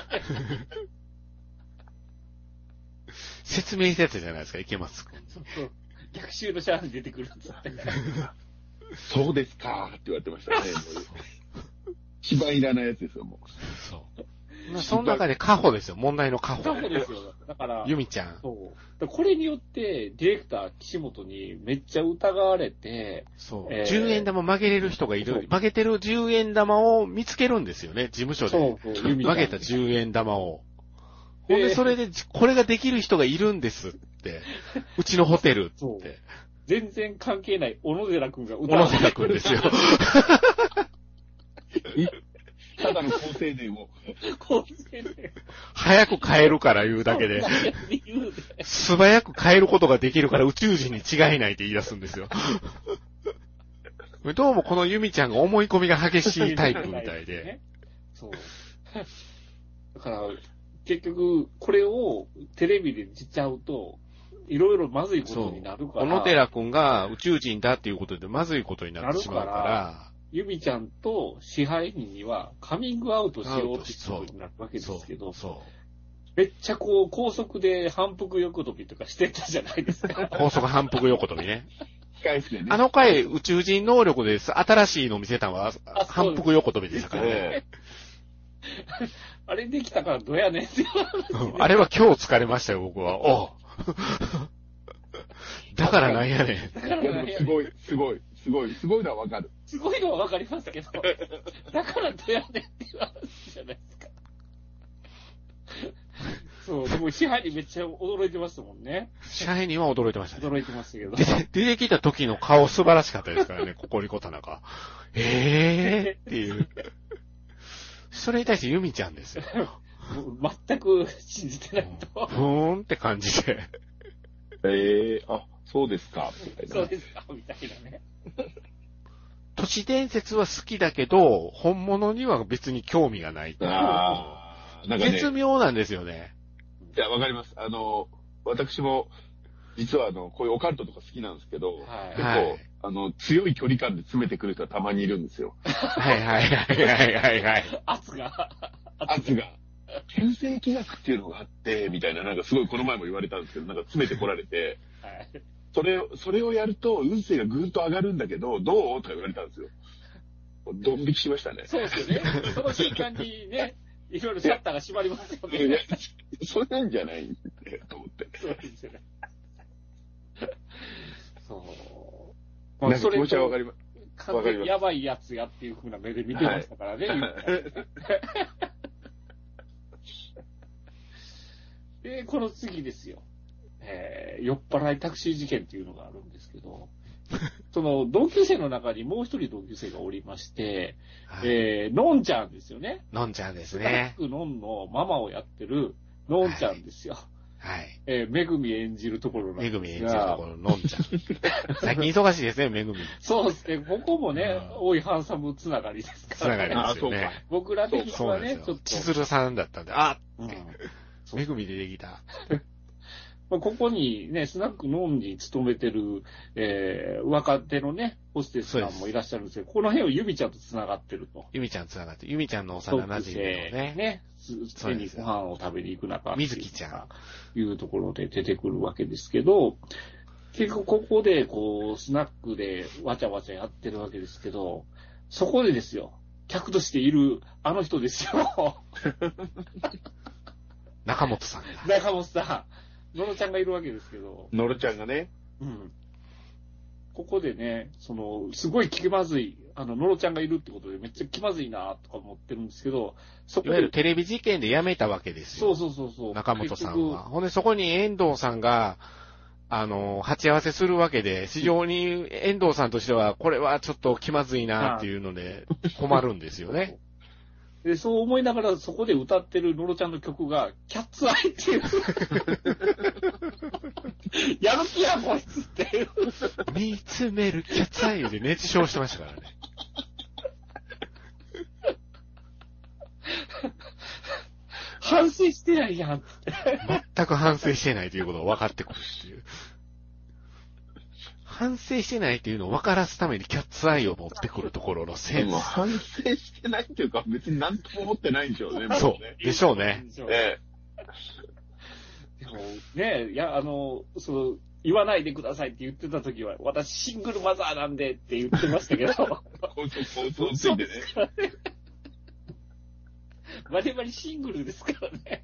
説明してたじゃないですか、池松くん。 そう逆襲のシャアに出てくるっつって。 そうですかーって言われてましたね。一番いらないやつですよ、もう。 そう。その中でカホですよ、問題のカホ。 カホですよ。だから、 ユミちゃん。 そう。これによって、ディレクター、岸本にめっちゃ疑われて、 そう。10円玉曲げれる人がいる。曲げてる10円玉を見つけるんですよね、事務所で。曲げた10円玉を。ほんで、それで、これができる人がいるんですって。うちのホテルって。 全然関係ない小野寺くんが歌う。小野寺くんですよ。 ただの好青年を。 好青年。 早く帰るから言うだけで。素早く帰ることができるから宇宙人に違いないって言い出すんですよ。どうもこのユミちゃんが思い込みが激しいタイプみたいで。 そう。だから、結局、これをテレビでしちゃうと、いろいろまずいことになるから。 小野寺くんが宇宙人だっていうことでまずいことになってしまうから。 ユミちゃんと支配人にはカミングアウトしようってことになるわけですけど、めっちゃ高速で反復横跳びとかしてたじゃないですか。 高速反復横跳びね。 ねあの回宇宙人能力です。新しいの見せたのは反復横跳びでしたからね。 あれできたからどやねんってあれは今日疲れましたよ、僕は。おだからなんやねん。 すごいのはわかる。 すごいのはわかりますけど、だからどやねんっていう話じゃないですか。そう、でも支配にめっちゃ驚いてましたもんね。 支配には驚いてましたね。 驚いてましたけど。 出てきた時の顔素晴らしかったですからね、ココリコ田中。っていう。それに対してユミちゃんですよ。 全く信じてないと。 ふーんって感じで。 そうですか。 そうですか、みたいなね。 都市伝説は好きだけど、本物には別に興味がない。 なんかね。 絶妙なんですよね。 いや、わかります。私も、実はこういうオカルトとか好きなんですけど、結構、強い距離感で詰めてくる人はたまにいるんですよ。 はいはいはいはいはいはい。 圧が。 天性気学っていうのがあって、みたいな、なんかすごいこの前も言われたんですけど、なんか詰めてこられて、それをやると運勢がぐんと上がるんだけど、どうとか言われたんですよ。ドン引きしましたね。 そうですよね。その瞬間にね、いろいろシャッターが閉まりますよね。 いや、それなんじゃないと思って。 そうですよね。そう。 まあ、それ気持ちはわかります。 完全にやばいやつやっていう風な目で見てましたからね。で、この次ですよ。酔っ払いタクシー事件っていうのがあるんですけど、その同級生の中にもう一人同級生がおりまして、のんちゃんですよね。 のんちゃんですね。 のんのママをやってるのんちゃんですよ。 はい。 めぐみ演じるところなんですが。 めぐみ演じるところののんちゃん。最近忙しいですね、めぐみ。 そうですね。ここもね、多いハンサムつながりですからね。 つながりですよね。 僕ら的にはね、ちょっと。 千鶴さんだったんで、めぐみ出てきた。 ここにね、スナックのんに勤めてる、若手のね、ホステスさんもいらっしゃるんですけど、この辺をゆみちゃんと繋がってると。 ゆみちゃん繋がって、ゆみちゃんの幼馴染のね。 常にご飯を食べに行く中、 みずきちゃん。いうところで出てくるわけですけど、結構ここで、こう、スナックでわちゃわちゃやってるわけですけど、そこでですよ、客としているあの人ですよ。 中本さんが。 中本さん。のろちゃんがいるわけですけど。 のろちゃんがね。 うん。ここでね、すごい気まずい、のろちゃんがいるってことでめっちゃ気まずいなとか思ってるんですけど、 そこで。いわゆるテレビ事件で辞めたわけですよ。 そう。 中本さんは。ほんでそこに遠藤さんが、鉢合わせするわけで、非常に遠藤さんとしては、これはちょっと気まずいなっていうので、困るんですよね。 で、そう思いながらそこで歌ってるのろちゃんの曲が、キャッツアイっていう。やる気やこいつっていう。 見つめるキャッツアイで熱唱してましたからね。 反省してないやんって。 全く反省してないということが分かってくるっていう。反省してないっていうのを分からすためにキャッツアイを持ってくるところのセンス。 反省してないっていうか別に何とも思ってないんでしょうね。 そう。でしょうね。 でもね、言わないでくださいって言ってた時は、私シングルマザーなんでって言ってましたけど。 構想ついてね。 バリバリシングルですからね。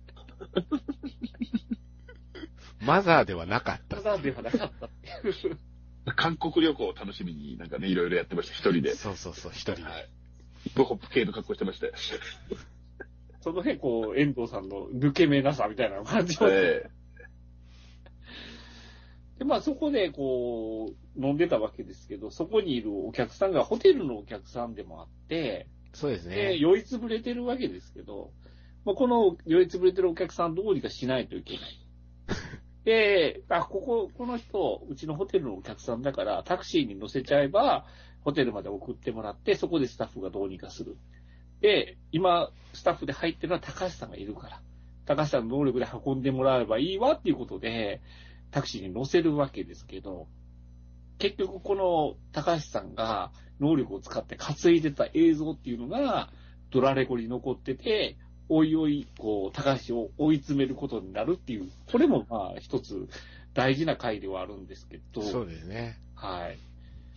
マザーではなかった。 マザーではなかったっていう。 韓国旅行を楽しみになんかね、いろいろやってました、一人で。 そう、一人で。 はい。ヒップホップ系の格好してましたよ。 その辺、遠藤さんの抜け目なさみたいな感じも、で、そこで、飲んでたわけですけど、そこにいるお客さんがホテルのお客さんでもあって、 そうですね。 で、酔いつぶれてるわけですけど、この酔いつぶれてるお客さんどうにかしないといけない。で、この人、うちのホテルのお客さんだから、タクシーに乗せちゃえば、ホテルまで送ってもらって、そこでスタッフがどうにかする。で、今、スタッフで入ってるのは高橋さんがいるから、高橋さんの能力で運んでもらえばいいわっていうことで、タクシーに乗せるわけですけど、結局この高橋さんが能力を使って担いでた映像っていうのが、ドラレコに残ってて、おいおい、高橋を追い詰めることになるっていう、これも一つ大事な回ではあるんですけど。 そうですね。 はい。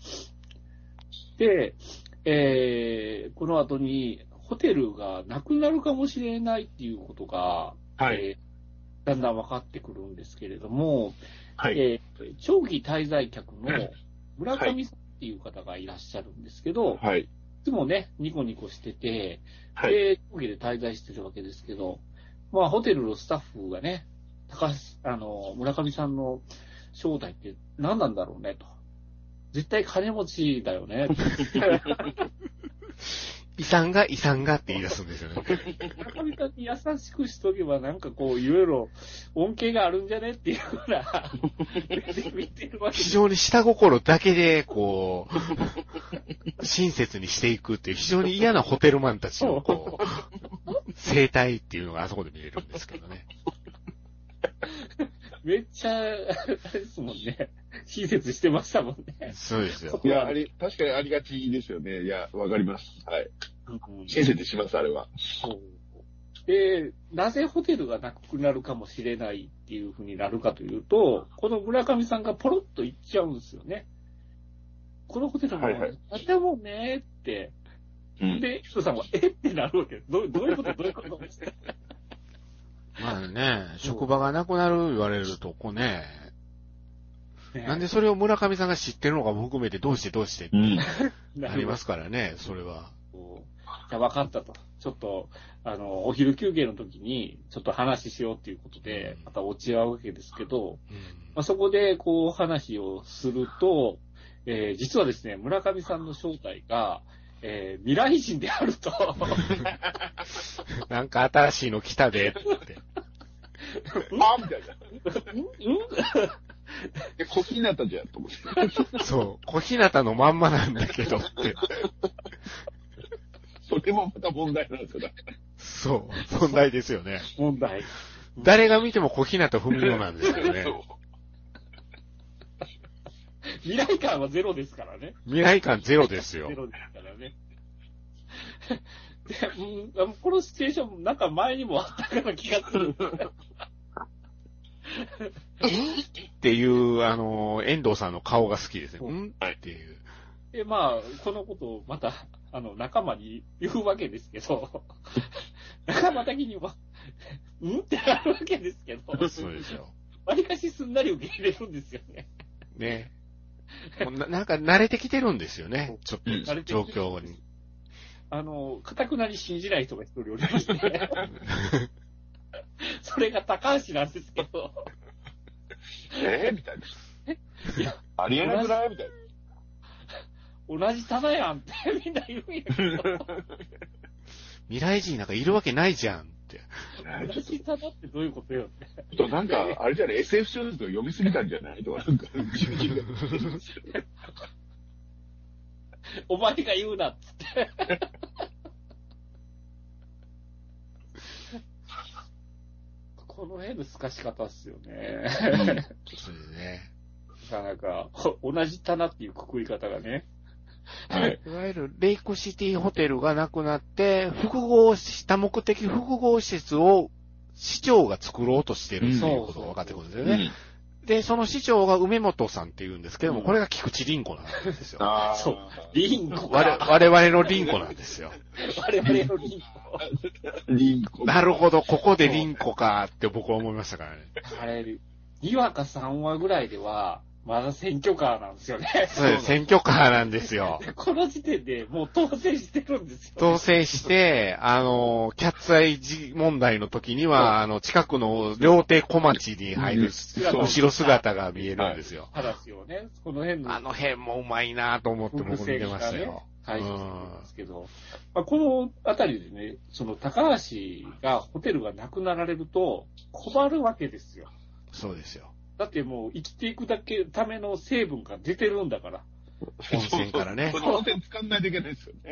で、この後に、ホテルがなくなるかもしれないっていうことが、 はい。 だんだん分かってくるんですけれども、 はい。 長期滞在客の村上さんっていう方がいらっしゃるんですけど、 はい。 いつもね、ニコニコしてて、 はい、 で、長期で滞在してるわけですけど、ホテルのスタッフがね、村上さんの正体って何なんだろうねと。絶対金持ちだよね。 遺産がって言い出すんですよね。 村上さんに優しくしとけば、なんかこう、いろいろ恩恵があるんじゃねっていうような、見てるわけ非常に下心だけで、こう、親切にしていくっていう非常に嫌なホテルマンたちの、こう、生態っていうのがあそこで見れるんですけどね。 めっちゃ、あれですもんね。親切してましたもんね。 そうですよ。 いや、確かにありがちですよね。いや、わかります。はい。親切します、あれは。 そう。で、なぜホテルがなくなるかもしれないっていうふうになるかというと、この村上さんがポロッと言っちゃうんですよね。このホテルも、でもねって。で、人さんは、ってなるわけです。どういうことまあね、職場がなくなる言われると、こうね、なんでそれを村上さんが知ってるのかも含めてどうしてってなりますからね、それは。 じゃあ分かったと。ちょっと、お昼休憩の時に、ちょっと話しようっていうことで、また落ち合うわけですけど、まあ、そこでこう話をすると、実はですね、村上さんの正体が、未来人であると。 なんか新しいの来たでって。 みたいな。小日向じゃんと思って。 そう、小日向のまんまなんだけどって。 それもまた問題なんですよ、だから。 そう、問題ですよね。 問題。 誰が見ても小日向文雄なんですよね。 未来感はゼロですからね。 未来感ゼロですよ。 ゼロですからね。で、このシチュエーション、なんか前にもあったような気がする。 っていう、遠藤さんの顔が好きですね。っていう。 で、まあ、このことをまた、仲間に言うわけですけど、仲間的には、ってなるわけですけど、 そうですよ。 わりかしすんなり受け入れるんですよね。 ね。なんか慣れてきてるんですよね。ちょっと状況に。 かたくなに信じない人が一人おりまして、それが高橋なんですけど。 みたいな。いや、ありえなくないみたいな。 同じ棚やんってみんな言うんやけど。 未来人なんかいるわけないじゃんって。 同じ棚ってどういうことよって。 なんか、あれじゃない、SF 小説を読みすぎたんじゃないとか、なんか、 お前が言うなっつって。この辺の透かし方っすよね。 そうですね。 なかなか、同じ棚っていうくくり方がね。 はい。いわゆるレイクシティホテルがなくなって、多目的複合施設を市長が作ろうとしてるっていうことが分かってくるんですよね。で、その市長が梅本さんって言うんですけども、これが菊池凛子なんですよ。 そう。凛子。 我々の凛子なんですよ。 我々の凛子。 凛子。 なるほど、ここで凛子かって僕は思いましたからね。 あれ、2話か3話ぐらいでは、まだ選挙カーなんですよね。 そうです、選挙カーなんですよ。 この時点でもう当選してるんですよ、ね。 当選して、キャッツアイ問題の時には、近くの料亭小町に入る、後ろ姿が見えるんですよ。 話をね、この辺の。 あの辺もうまいなと思って僕見てましたよ。 はい、ですけど、まあ、このあたりでね、その高橋がホテルがなくなられると困るわけですよ。 そうですよ。 だってもう生きていくための成分が出てるんだから。 温泉からね。 その温泉使んないといけないですよね。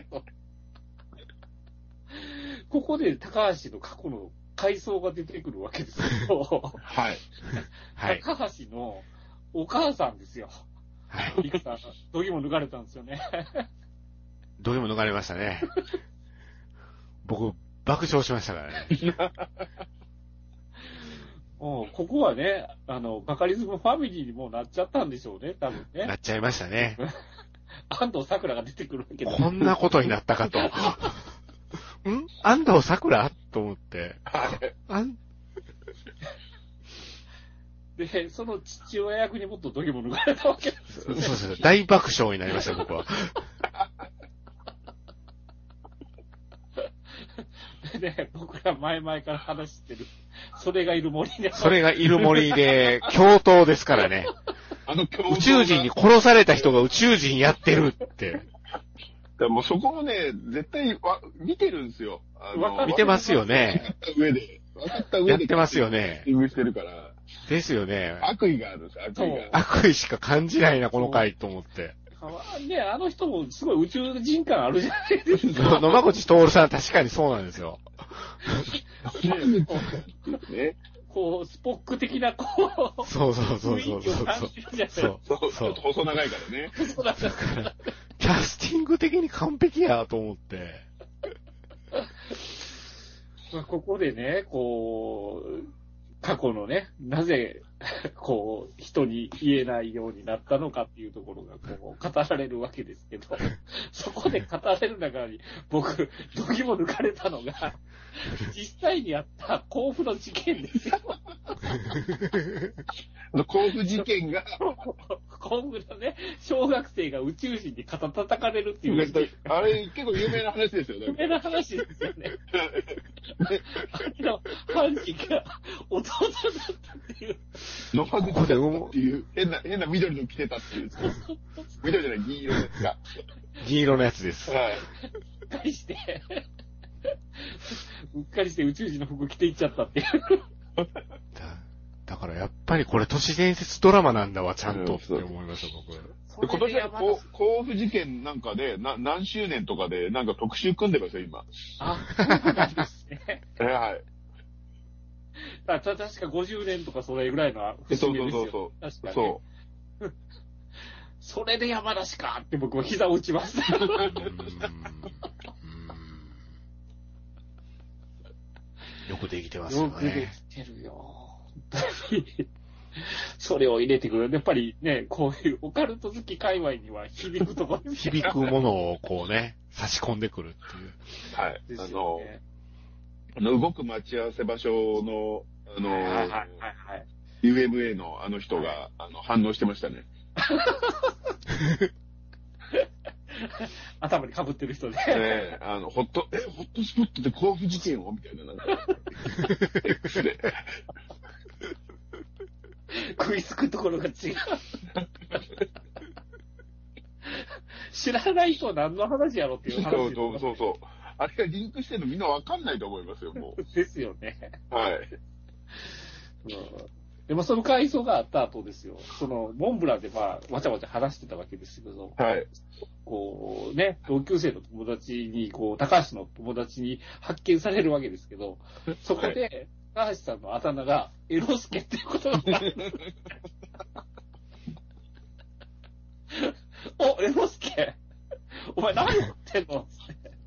ここで高橋の過去の回想が出てくるわけですよ。 はい。 はい。 高橋のお母さんですよ。 はい。 リクさん、どぎも抜かれたんですよね。 どぎも抜かれましたね。僕、爆笑しましたからね。 ここはね、バカリズムファミリーにもなっちゃったんでしょうね、多分ね。 なっちゃいましたね。 安藤桜が出てくるわけです。こんなことになったかと。安藤桜と思って。 で、その父親役にもっとドギも抜かれたわけですよね。 そうです。大爆笑になりました、僕は。 で、僕ら前々から話してる、それがいる森で。 それがいる森で、共闘ですからね。宇宙人に殺された人が宇宙人やってるって。 らもうそこもね、絶対見てるんですよ。 見てますよね。 分かった上で。 やってますよね。 してるから。 ですよね。 悪意があるんですよ、悪意が。 悪意しか感じないな、この回と思って。 ね、あの人もすごい宇宙人感あるじゃないですか。 野間口徹さん確かにそうなんですよ。 ね。 こう、スポック的な、こう、 そう。ちょっと細長いからね。 だからキャスティング的に完璧やと思って。 ここでね、こう、過去のね、なぜ、こう、人に言えないようになったのかっていうところが、こう、語られるわけですけど、そこで語られる中に、僕、どぎも抜かれたのが、実際にあった甲府の事件ですよ。 甲府事件が、 甲府のね、小学生が宇宙人に肩叩かれるっていう。 あれ、結構有名な話ですよね。 有名な話ですよね。犯人が弟だったっていう。 野間口だったっていう、変な緑の着てたっていう。緑じゃない、銀色のやつが。 銀色のやつです。 はい。 うっかりして宇宙人の服着ていっちゃったっていう。 だからやっぱりこれ都市伝説ドラマなんだわ、ちゃんとって思いました、僕。 今年は甲府事件なんかで、何周年とかで、なんか特集組んでますよ、今。 そうなんですね。 はい。 確か50年とかそれぐらいの節目ですよ。 そう。 確かに。 そう。 それで山梨かって僕は膝を打ちました。 よくできてますよね。 よくできてるよ。それを入れてくる。やっぱりね、こういうオカルト好き界隈には響くところ響くものをこうね、差し込んでくるっていう。 はい。 ですよね。 動く待ち合わせ場所の、UMA のあの人が、反応してましたね。 頭に被ってる人で。 ホットスポットで甲府事件をみたいな、なんか。X で。 食いつくところが違う。知らない人は何の話やろっていう話。 そう。あれがリンクしてるのみんなわかんないと思いますよ、もう。 ですよね。 はい。 でもその回想があった後ですよ。モンブランでわちゃわちゃ話してたわけですけど。 はい。 こうね、同級生の友達に、高橋の友達に発見されるわけですけど、そこで、高橋さんのあだ名がエロスケっていうことがお、エロスケお前何やってんのつ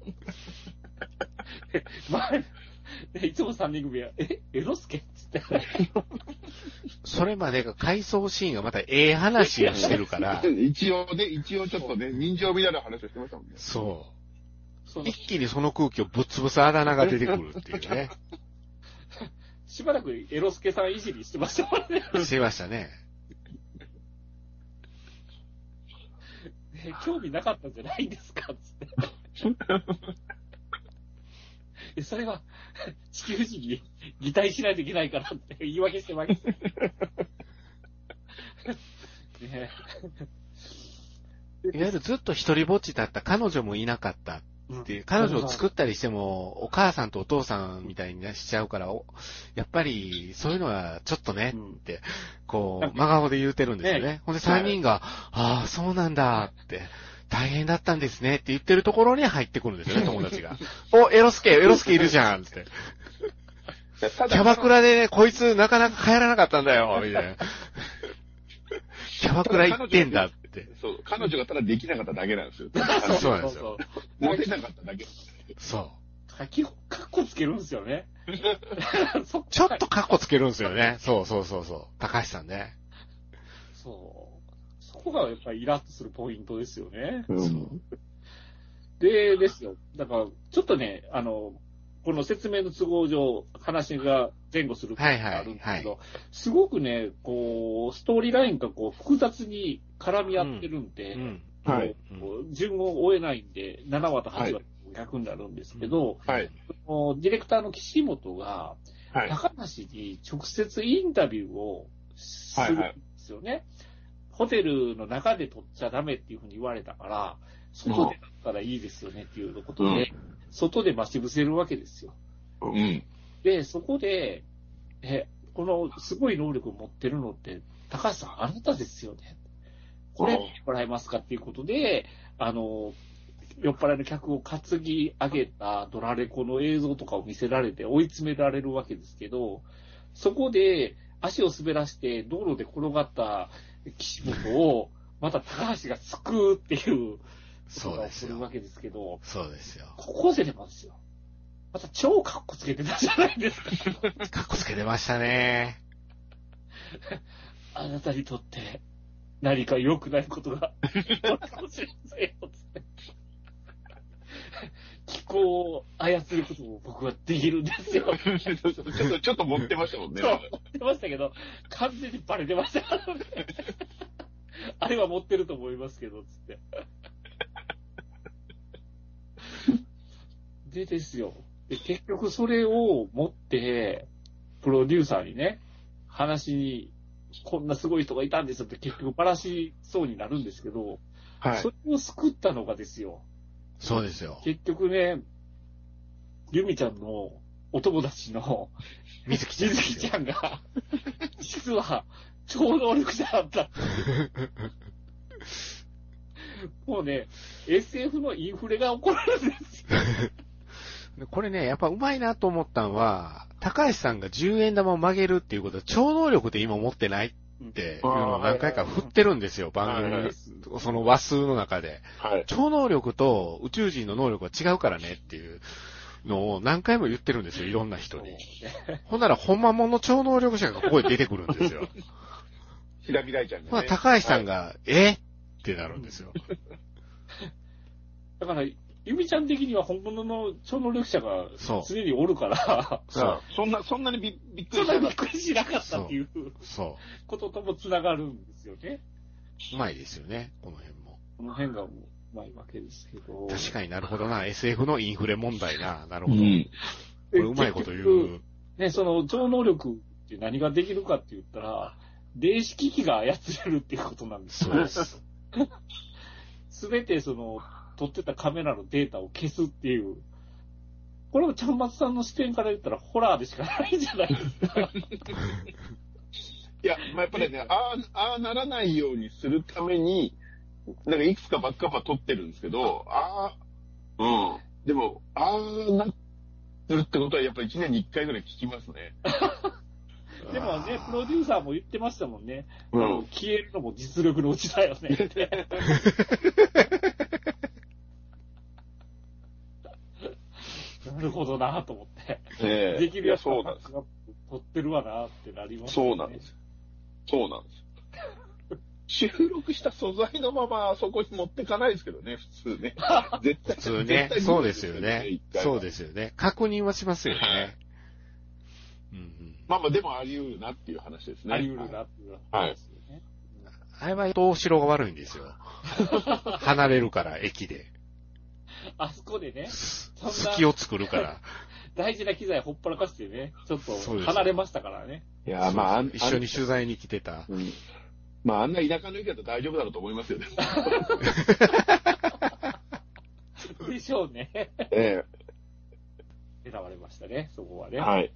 って。いつも3人組は、エロスケつって。 それまでが回想シーンがまた話をしてるから。 一応ちょっとね、人情みたいな話をしてましたもんね。 そう。一気にその空気をぶっ潰すあだ名が出てくるっていうね。 しばらくエロスケさんいじりしてましたもんね。 してましたね。 興味なかったんじゃないですかつって。それは、地球人に擬態しないといけないからって言い訳してました。ね、 いわゆるずっと一人ぼっちだった彼女もいなかったっていう、彼女を作ったりしてもお母さんとお父さんみたいにしちゃうから、やっぱりそういうのはちょっとねって、真顔で言うてるんですよね。ほんで3人が、ああ、そうなんだって、大変だったんですねって言ってるところに入ってくるんですよね、友達が。お、エロスケいるじゃんって。キャバクラでね、こいつなかなか帰らなかったんだよ、みたいな。キャバクラ行ってんだって。 そう、彼女がただできなかっただけなんですよ。 そうなんですよ。 モテなかっただけ。 そう。 カッコつけるんですよね。 ちょっとカッコつけるんですよね。そう。高橋さんね。 そう。そこがやっぱりイラッとするポイントですよね。ですよ。だから、ちょっとね、この説明の都合上、話が前後することがあるんですけど、すごくね、ストーリーラインが複雑に絡み合ってるんで、順を追えないんで、7話と8話逆になるんですけど、ディレクターの岸本が、高橋に直接インタビューをするんですよね。ホテルの中で撮っちゃダメっていうふうに言われたから、 外でだったらいいですよねっていうことで、外で待ち伏せるわけですよ。で、そこで、このすごい能力を持ってるのって、高橋さん、あなたですよね。これ、もらえますかっていうことで、酔っ払いの客を担ぎ上げたドラレコの映像とかを見せられて追い詰められるわけですけど、そこで足を滑らして道路で転がった岸本をまた高橋が救うっていうことが起こるわけですけど、 そうですよ。 ここで出ますよ。また超カッコつけてたじゃないですか。 カッコつけてましたね。 あなたにとって何か良くないことがあるかもしれませんよ、つって。気候を操ることも僕はできるんですよ。 ちょっと持ってましたもんね。 そう、持ってましたけど、完全にバレてましたからね。あれは持ってると思いますけど、つって。でですよ。で、結局それを持って、プロデューサーにね、話に、こんなすごい人がいたんですよって結局バラしそうになるんですけど、はい、それを救ったのがですよ。 そうですよ。 結局ね、ユミちゃんのお友達の水木ちゃんが、実は超能力者だった。もうね、SF のインフレが起こるんですよ。これね、やっぱうまいなと思ったのは、高橋さんが10円玉を曲げるっていうことは超能力で今持ってないっていうのを何回か振ってるんですよ、番組に。その話数の中で。超能力と宇宙人の能力は違うからねっていうのを何回も言ってるんですよ、いろんな人に。ほんなら、ほんまもんの超能力者がここへ出てくるんですよ。 平見大ちゃんが、ね。 まあ、高橋さんが、ってなるんですよ。 だから、ゆみちゃん的には本物の超能力者が常におるから、 そんなにびっくりしなかった。 そんなにびっくりしなかったっていうことともつながるんですよね。 うまいですよね、この辺も。 この辺がうまいわけですけど。 確かになるほどな、SF のインフレ問題な、なるほど。これうまいこと言う。 ね、その超能力って何ができるかって言ったら、電子機器が操れるっていうことなんですよ。 そうです。 すべてその、撮ってたカメラのデータを消すっていう。これもちゃんまつさんの視点から言ったらホラーでしかないんじゃないですか。 いや、まあ、やっぱりね、ああならないようにするために、なんかいくつかバックアップは撮ってるんですけど、でも、なってるってことはやっぱり1年に1回ぐらい聞きますね。 でもね、プロデューサーも言ってましたもんね。消えるのも実力のうちだよねって。なるほどなと思って。できるやつが撮ってるわなってなりますね。 そうなんです。収録した素材のままそこに持ってかないですけどね、普通ね。 普通ね。そうですよね。そうですよね。確認はしますよね。 まあでもあり得るなっていう話ですね。 あり得るなっていう話ですよね。 あれはお城が悪いんですよ。離れるから、駅で。 あそこでね。 隙を作るから。 大事な機材ほっぽらかしてね、ちょっと離れましたからね。 いや、まあ、 一緒に取材に来てた。 まあ、あんな田舎の駅だと大丈夫だろうと思いますよね。 でしょうね。選ばれましたね、そこはね。 はい。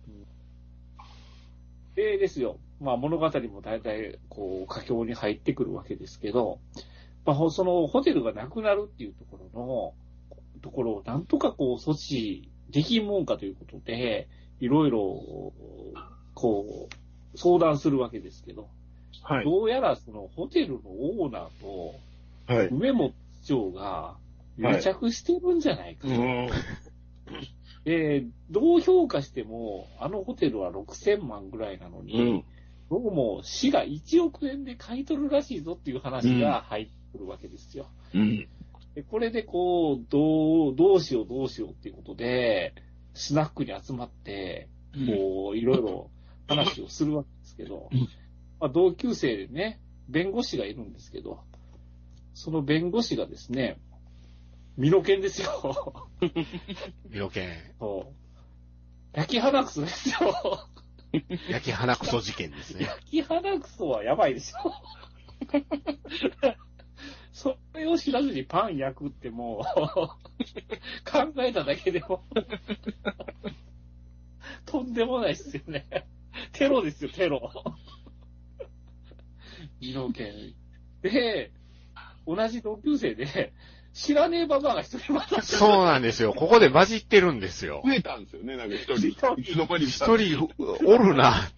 でですよ。まあ物語も大体、こう、佳境に入ってくるわけですけど、まあ、そのホテルがなくなるっていうところをなんとかこう、阻止できんもんかということで、いろいろ、こう、相談するわけですけど、どうやらそのホテルのオーナーと、梅本市長が癒着してるんじゃないかと。どう評価しても、あのホテルは6000万ぐらいなのに、どうも市が1億円で買い取るらしいぞっていう話が入ってくるわけですよ。でこれでこう、どうしようっていうことで、スナックに集まって、こう、いろいろ話をするわけですけど、まあ、同級生でね、弁護士がいるんですけど、その弁護士がですね、身の剣ですよ。 身の剣。 そう。焼き鼻くそですよ。 焼き鼻くそ事件ですね。 焼き鼻くそはやばいでしょ。 それを知らずにパン焼くってもう、考えただけでも、とんでもないっすよね。テロですよ、テロ。美濃県。で、同じ同級生で、知らねえババアが一人混ざってる。 そうなんですよ。ここで混じってるんですよ。 増えたんですよね、なんか一人。いつの間に一人おるなって。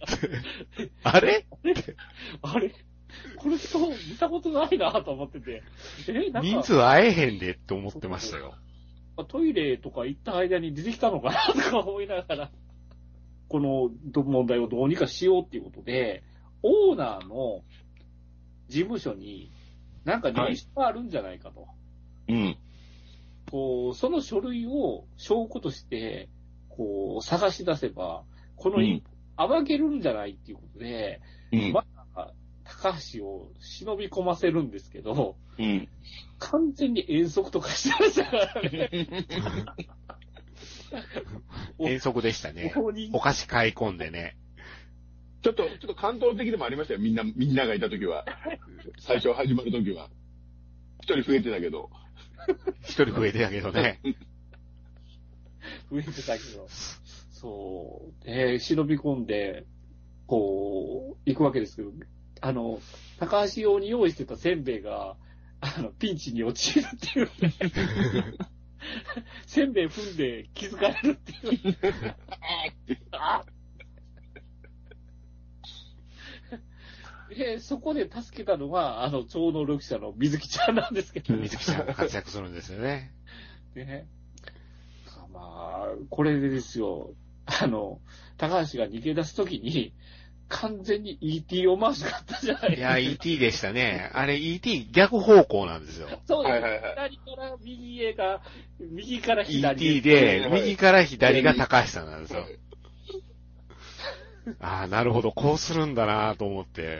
あれあれこれ人見たことないなと思ってて。なんか人数会えへんでって思ってましたよ。 トイレとか行った間に出てきたのかなとか思いながら、この問題をどうにかしようっていうことで、オーナーの事務所になんか認識があるんじゃないかと。はいうん。 こう、その書類を証拠として、こう、探し出せば、この暴けるんじゃないっていうことで、まあ、高橋を忍び込ませるんですけど、完全に遠足とかしてましたからね。 遠足でしたね。お菓子買い込んでね。 ちょっと感動的でもありましたよ。みんながいたときは。最初始まるときは。一人増えてたけど。 一人増えてたけどね。 増えてたけど。そう。忍び込んで、こう、行くわけですけど、高橋用に用意してたせんべいが、ピンチに陥るっていう、ね。せんべい踏んで気づかれるっていう。で、そこで助けたのが、超能力者の水木ちゃんなんですけど。 水木ちゃんが活躍するんですよね。 ね。まあ、これでですよ、高橋が逃げ出すときに、完全に ET オマージュがあったじゃないですか。 いや、ET でしたね。あれ ET 逆方向なんですよ。 そうです。左から右へが、右から左へ。 ET で、右から左が高橋さんなんですよ。ああ、なるほど。こうするんだなと思って、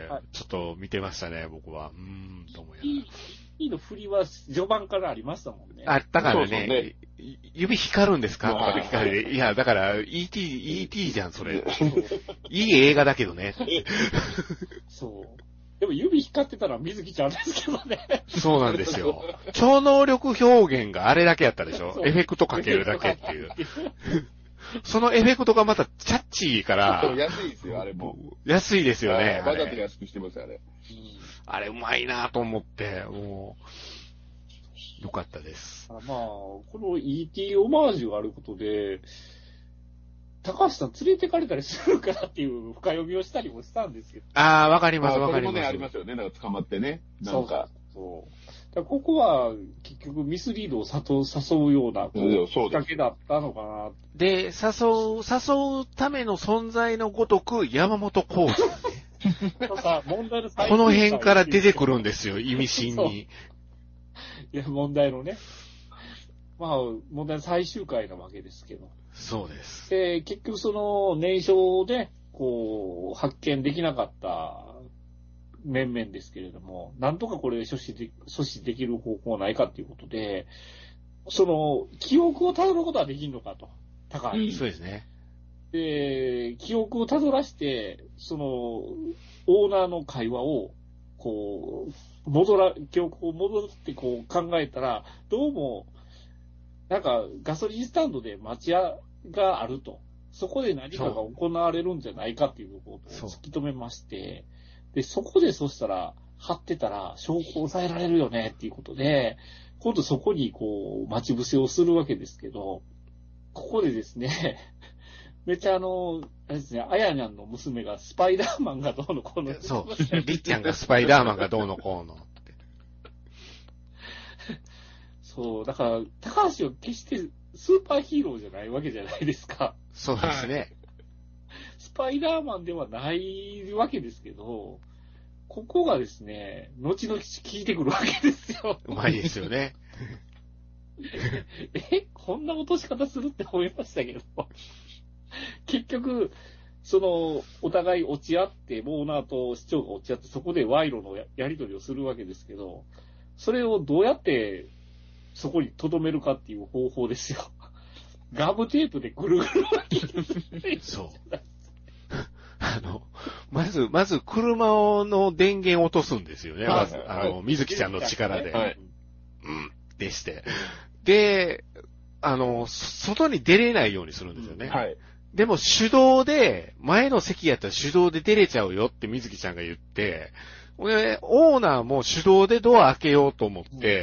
ちょっと見てましたね、僕は。と思いながら。 ET の振りは序盤からありましたもんね。 あったからね。指光るんですかとかで聞かれて。いや、だから、ET じゃん、それ。いい映画だけどね。 そう。でも指光ってたら水木ちゃんですけどね。 そうなんですよ。超能力表現があれだけやったでしょ。エフェクトかけるだけっていう。そのエフェクトがまたチャッチーから。 安いですよ、あれも。 安いですよね。 わざと安くしてますよ、あれ。 あれうまいなと思って、もう、よかったです。 まあ、この ET オマージュがあることで、高橋さん連れてかれたりするからっていう深読みをしたりもしたんですけど。 ああ、わかります、わかります。 それもね、ありますよね。なんか捕まってね。なんか。 そう。だここは、結局ミスリードを誘うような、きっかけだったのかな。 で、誘うための存在のごとく、山本浩二、ね。この辺から出てくるんですよ、意味深に。 いや、問題のね。まあ、問題の最終回なわけですけど。 そうです。 で、結局その、燃焼で、こう、発見できなかった面々ですけれども、なんとかこれ阻止できる方法はないかということで、その、記憶をたどることはできるのかと。高橋。 そうですね。 で、記憶をたどらして、その、オーナーの会話を、こう、記憶を戻ってこう考えたら、どうも、なんかガソリンスタンドで待ち屋があると。そこで何かが行われるんじゃないかっていうことを突き止めまして、で、そこでそしたら、張ってたら証拠を抑えられるよねっていうことで、今度そこにこう、待ち伏せをするわけですけど、ここでですね、めっちゃあれですね、あやにゃんの娘がスパイダーマンがどうのこうの。 そう。りっちゃんがスパイダーマンがどうのこうのって。 そう、だから、高橋は決してスーパーヒーローじゃないわけじゃないですか。 そうですね。 スパイダーマンではないわけですけど、ここがですね、後々効いてくるわけですよ。 うまいですよね。 こんな落とし方するって思いましたけど。結局、その、お互い落ち合って、オーナーと市長が落ち合って、そこで賄賂のやり取りをするわけですけど、それをどうやってそこに留めるかっていう方法ですよ。ガムテープでぐるぐる巻き。 そう。まずず車の電源を落とすんですよね。まず、水木ちゃんの力で。 はい。 でして。で、外に出れないようにするんですよね。 はい。 でも手動で、前の席やったら手動で出れちゃうよって水木ちゃんが言って、オーナーも手動でドア開けようと思って、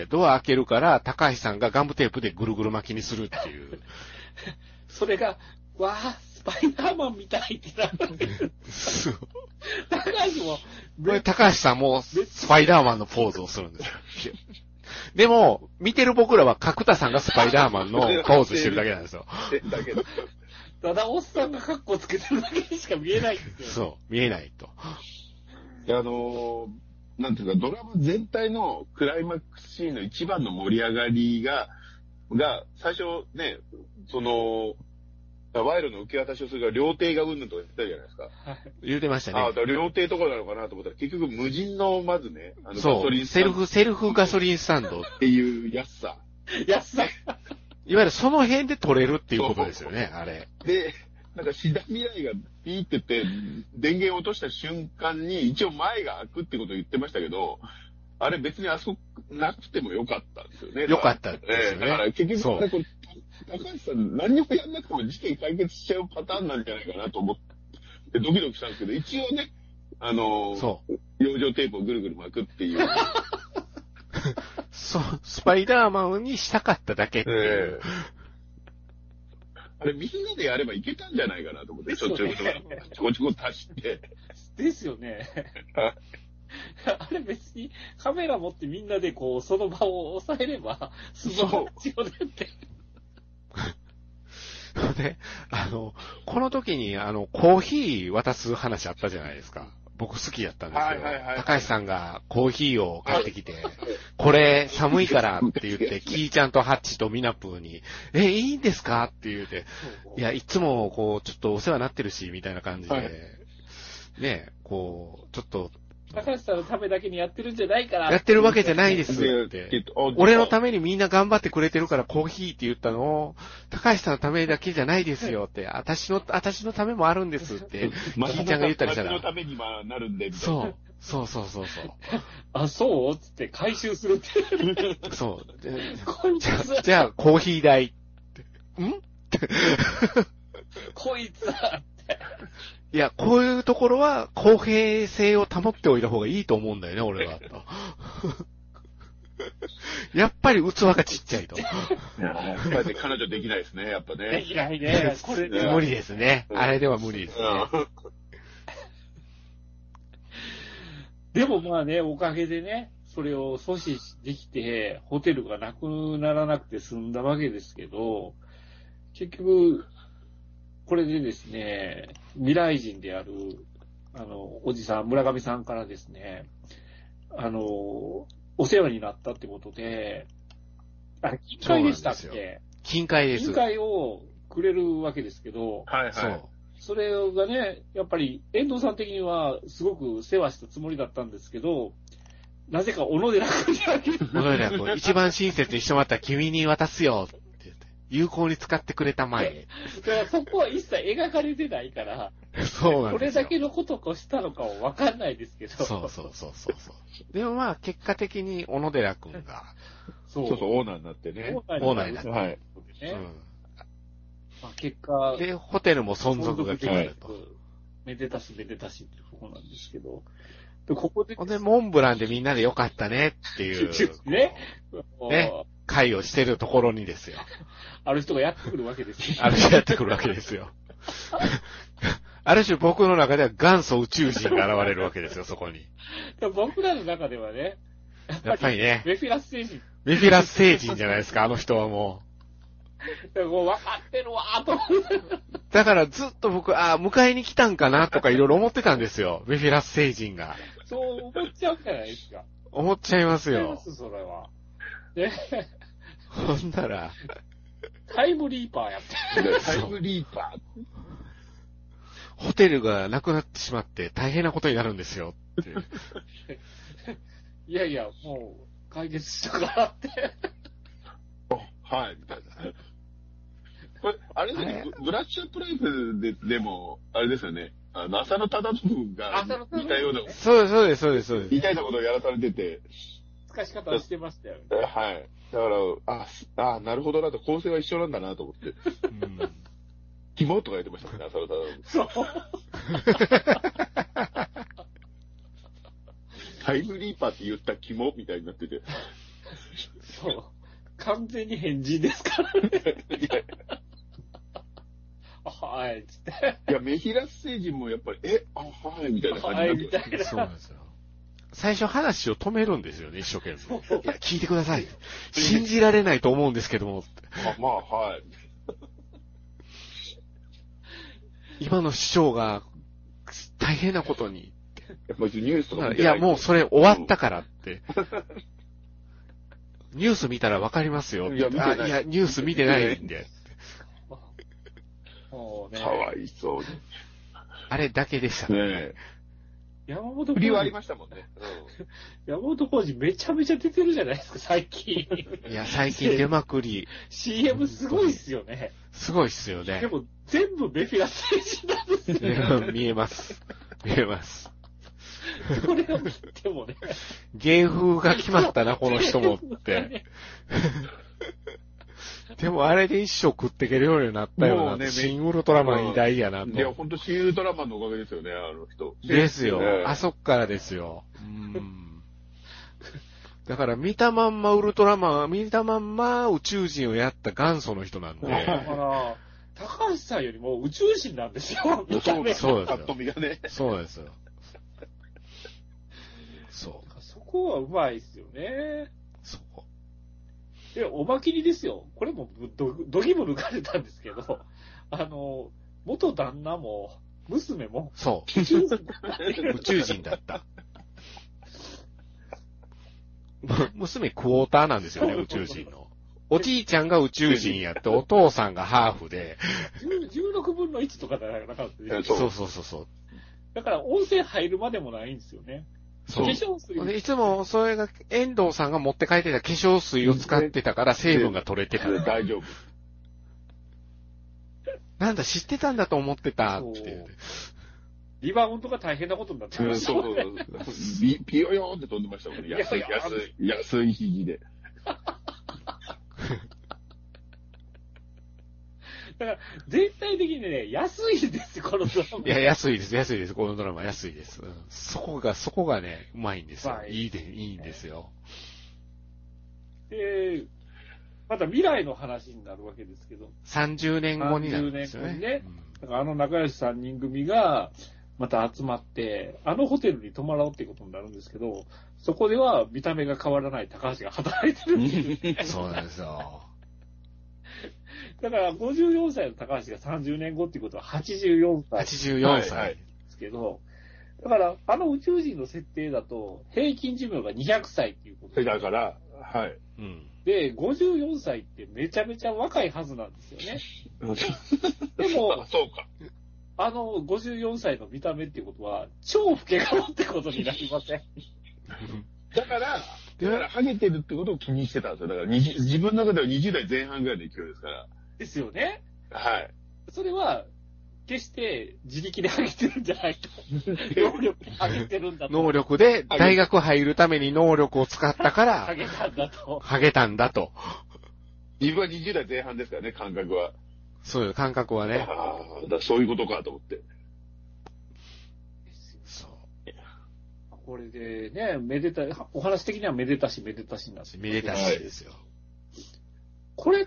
ドア開けるから高橋さんがガムテープでぐるぐる巻きにするっていう。 それが、わー、スパイダーマンみたいってなったんです。高橋も、 これ高橋さんもスパイダーマンのポーズをするんですよ。でも、見てる僕らは角田さんがスパイダーマンのポーズしてるだけなんですよ。 ただおっさんがカッコつけてるだけにしか見えないんですよ。 そう、見えないと。 なんていうか、ドラマ全体のクライマックスシーンの一番の盛り上がりが、最初ね、賄賂の受け渡しをするから、料亭がうんぬんとか言ってたじゃないですか。 言うてましたね。 料亭とかなのかなと思ったら、結局無人の、まずね、 そう、セルフガソリンスタンド。 っていう安さ。 いわゆるその辺で取れるっていうことですよね、あれ。 で、なんか志田未来がピーって言って、電源を落とした瞬間に、一応前が開くってことを言ってましたけど、あれ別にあそこなくてもよかったんですよね。 よかったですよね。 だから結局、高橋さん何にもやんなくても事件解決しちゃうパターンなんじゃないかなと思ってドキドキしたんですけど、一応ね、養生テープをぐるぐる巻くっていう。 スパイダーマンにしたかっただけっていう。 あれみんなでやればいけたんじゃないかなと思って、ちょこちょこ足して。 ですよね。あれ別にカメラ持ってみんなでその場を抑えれば、すごい必要だって。 で、この時にコーヒー渡す話あったじゃないですか。僕好きやったんですけど、高橋さんがコーヒーを買ってきて、これ寒いからって言って、キーちゃんとハッチとミナプーに、いいんですかって言うて、いや、いつもちょっとお世話になってるし、みたいな感じで、ね、ちょっと、 高橋さんのためだけにやってるんじゃないから。 やってるわけじゃないですって。俺のためにみんな頑張ってくれてるからコーヒーって言ったのを、高橋さんのためだけじゃないですよって、私のためもあるんですって、キーちゃんが言ったりしたら。 私のためになるんで、みたいな。 そう。 あ、そうつって回収するって。 そう。じゃあ、コーヒー代。 こいつだって。 いや、こういうところは公平性を保っておいた方がいいと思うんだよね、俺は。やっぱり器がちっちゃいと。 やっぱり彼女できないですね、やっぱね。 できないね。これ無理ですね。あれでは無理ですね。 でもまあね、おかげでね、それを阻止できて、ホテルがなくならなくて済んだわけですけど、結局、これでですね、未来人である、おじさん、村上さんからですね、お世話になったってことで、金塊でしたっけ？ 金塊です。 金塊をくれるわけですけど、 そう。 それがね、やっぱり遠藤さん的にはすごく世話したつもりだったんですけど、なぜか小野寺君にあげる。 小野寺君、一番親切にしてもらったら君に渡すよって言って、有効に使ってくれたまえ。 だからそこは一切描かれてないから、 そうなんですよ。 これだけのことをしたのかはわかんないですけど。 そう。でもまあ、結果的に小野寺君が、 そう、オーナーになってね。 オーナーになって。 はい。 まあ、結果。 で、ホテルも存続が決まると。 めでたしってとこなんですけど。で、ここで。 で、モンブランでみんなでよかったねっていう。 ね。 会をしてるところにですよ。 ある人がやってくるわけですよ。 ある人やってくるわけですよ。ある種僕の中では元祖宇宙人が現れるわけですよ、そこに。 僕らの中ではね。 やっぱりね。 メフィラス星人。 メフィラス星人じゃないですか、あの人はもう。もう分かってるわーと思って。 だからずっと僕、迎えに来たんかなとかいろいろ思ってたんですよ、メフィラス星人が。 そう思っちゃうじゃないですか。 思っちゃいますよ。 それは。ね。 ほんなら。 タイムリーパーやってる。タイムリーパー。 ホテルがなくなってしまって大変なことになるんですよって。 いや、もう解決したからって。 はい、みたいな。これ、あれですね、ブラッシュアップライフでも、あれですよね、 浅野忠信が似たような、 そうです。 似たようなことをやらされてて。 使い方をしてましたよね。 はい。だから、なるほどなと、構成は一緒なんだなと思って。キモとか言ってましたもんね、浅野忠信。そう。タイムリーパーって言ったキモみたいになってて。 そう。完全に変人ですからね。はい、つって。 いや、メヒラス星人もやっぱり、はい、みたいな感じになって。 そうなんですよ。最初話を止めるんですよね、一生懸命。いや、聞いてください。信じられないと思うんですけども。 はい。 今の市長が大変なことに。 やっぱりニュースとか見てない。 いや、もうそれ終わったからって。ニュース見たらわかりますよ。いや、ニュース見てないんで。 かわいそうに。 あれだけでしたね。 山本振りはありましたもんね。 山本浩二めちゃめちゃ出てるじゃないですか、最近。 いや、最近出まくり。 CM すごいっすよね。 すごいっすよね。 でも、全部メフィラス星人なんですよ。見えます。 これを見てもね。 芸風が決まったな、この人もって。でもあれで一生食っていけるようになったような、新ウルトラマン偉大やなと。 いや、ほんと新ウルトラマンのおかげですよね、あの人。 ですよ。あそっからですよ。だから見たまんまウルトラマン、見たまんま宇宙人をやった元祖の人なんで。 だから、高橋さんよりも宇宙人なんですよ。 そうですよ。 パッと見がね。 そうですよ。 そこはうまいっすよね。 そこ。 で、おまけにですよ。これもどぎも抜かれたんですけど、元旦那も、娘も、 そう。宇宙人だった。娘クォーターなんですよね、宇宙人の。おじいちゃんが宇宙人やって、お父さんがハーフで。 16分の1とかじゃなかったですそう。 だから温泉入るまでもないんですよね。 そう。化粧水。いつも、それが、遠藤さんが持って帰ってた化粧水を使ってたから成分が取れてた。 大丈夫。 なんだ、知ってたんだと思ってたっていう。 リバウンドが大変なことになってましたね。 ピヨヨーンって飛んでましたもんね。安い肘で。 だから、全体的にね、安いですよ、このドラマ。 いや、安いです、このドラマ、安いです。そこがね、うまいんですよ。いいんですよ。 で、また未来の話になるわけですけど。 30年後になるんですよね。 30年後にね。だから仲良し3人組が、また集まって、ホテルに泊まろうっていうことになるんですけど、そこでは見た目が変わらない高橋が働いてるんですよ。 そうなんですよ。 だから、54歳の高橋が30年後っていうことは84歳。 84歳。 ですけど、だから、宇宙人の設定だと、平均寿命が200歳っていうことだから、はい。 で、54歳ってめちゃめちゃ若いはずなんですよね。でも、 そうか。 54歳の見た目っていうことは、超老け顔ってことになりません。 だから、ハゲてるってことを気にしてたんですよ。だから、自分の中では20代前半ぐらいの勢いですから。 ですよね。 はい。 それは、決して自力でハゲてるんじゃないと。能力でハゲてるんだと。 能力で、大学入るために能力を使ったから、 ハゲたんだと。 ハゲたんだと。 自分は20代前半ですからね、感覚は。 そういう感覚はね。 だそういうことかと思って。 そう。 これでね、お話的にはめでたしになって。 めでたしですよ。 これって、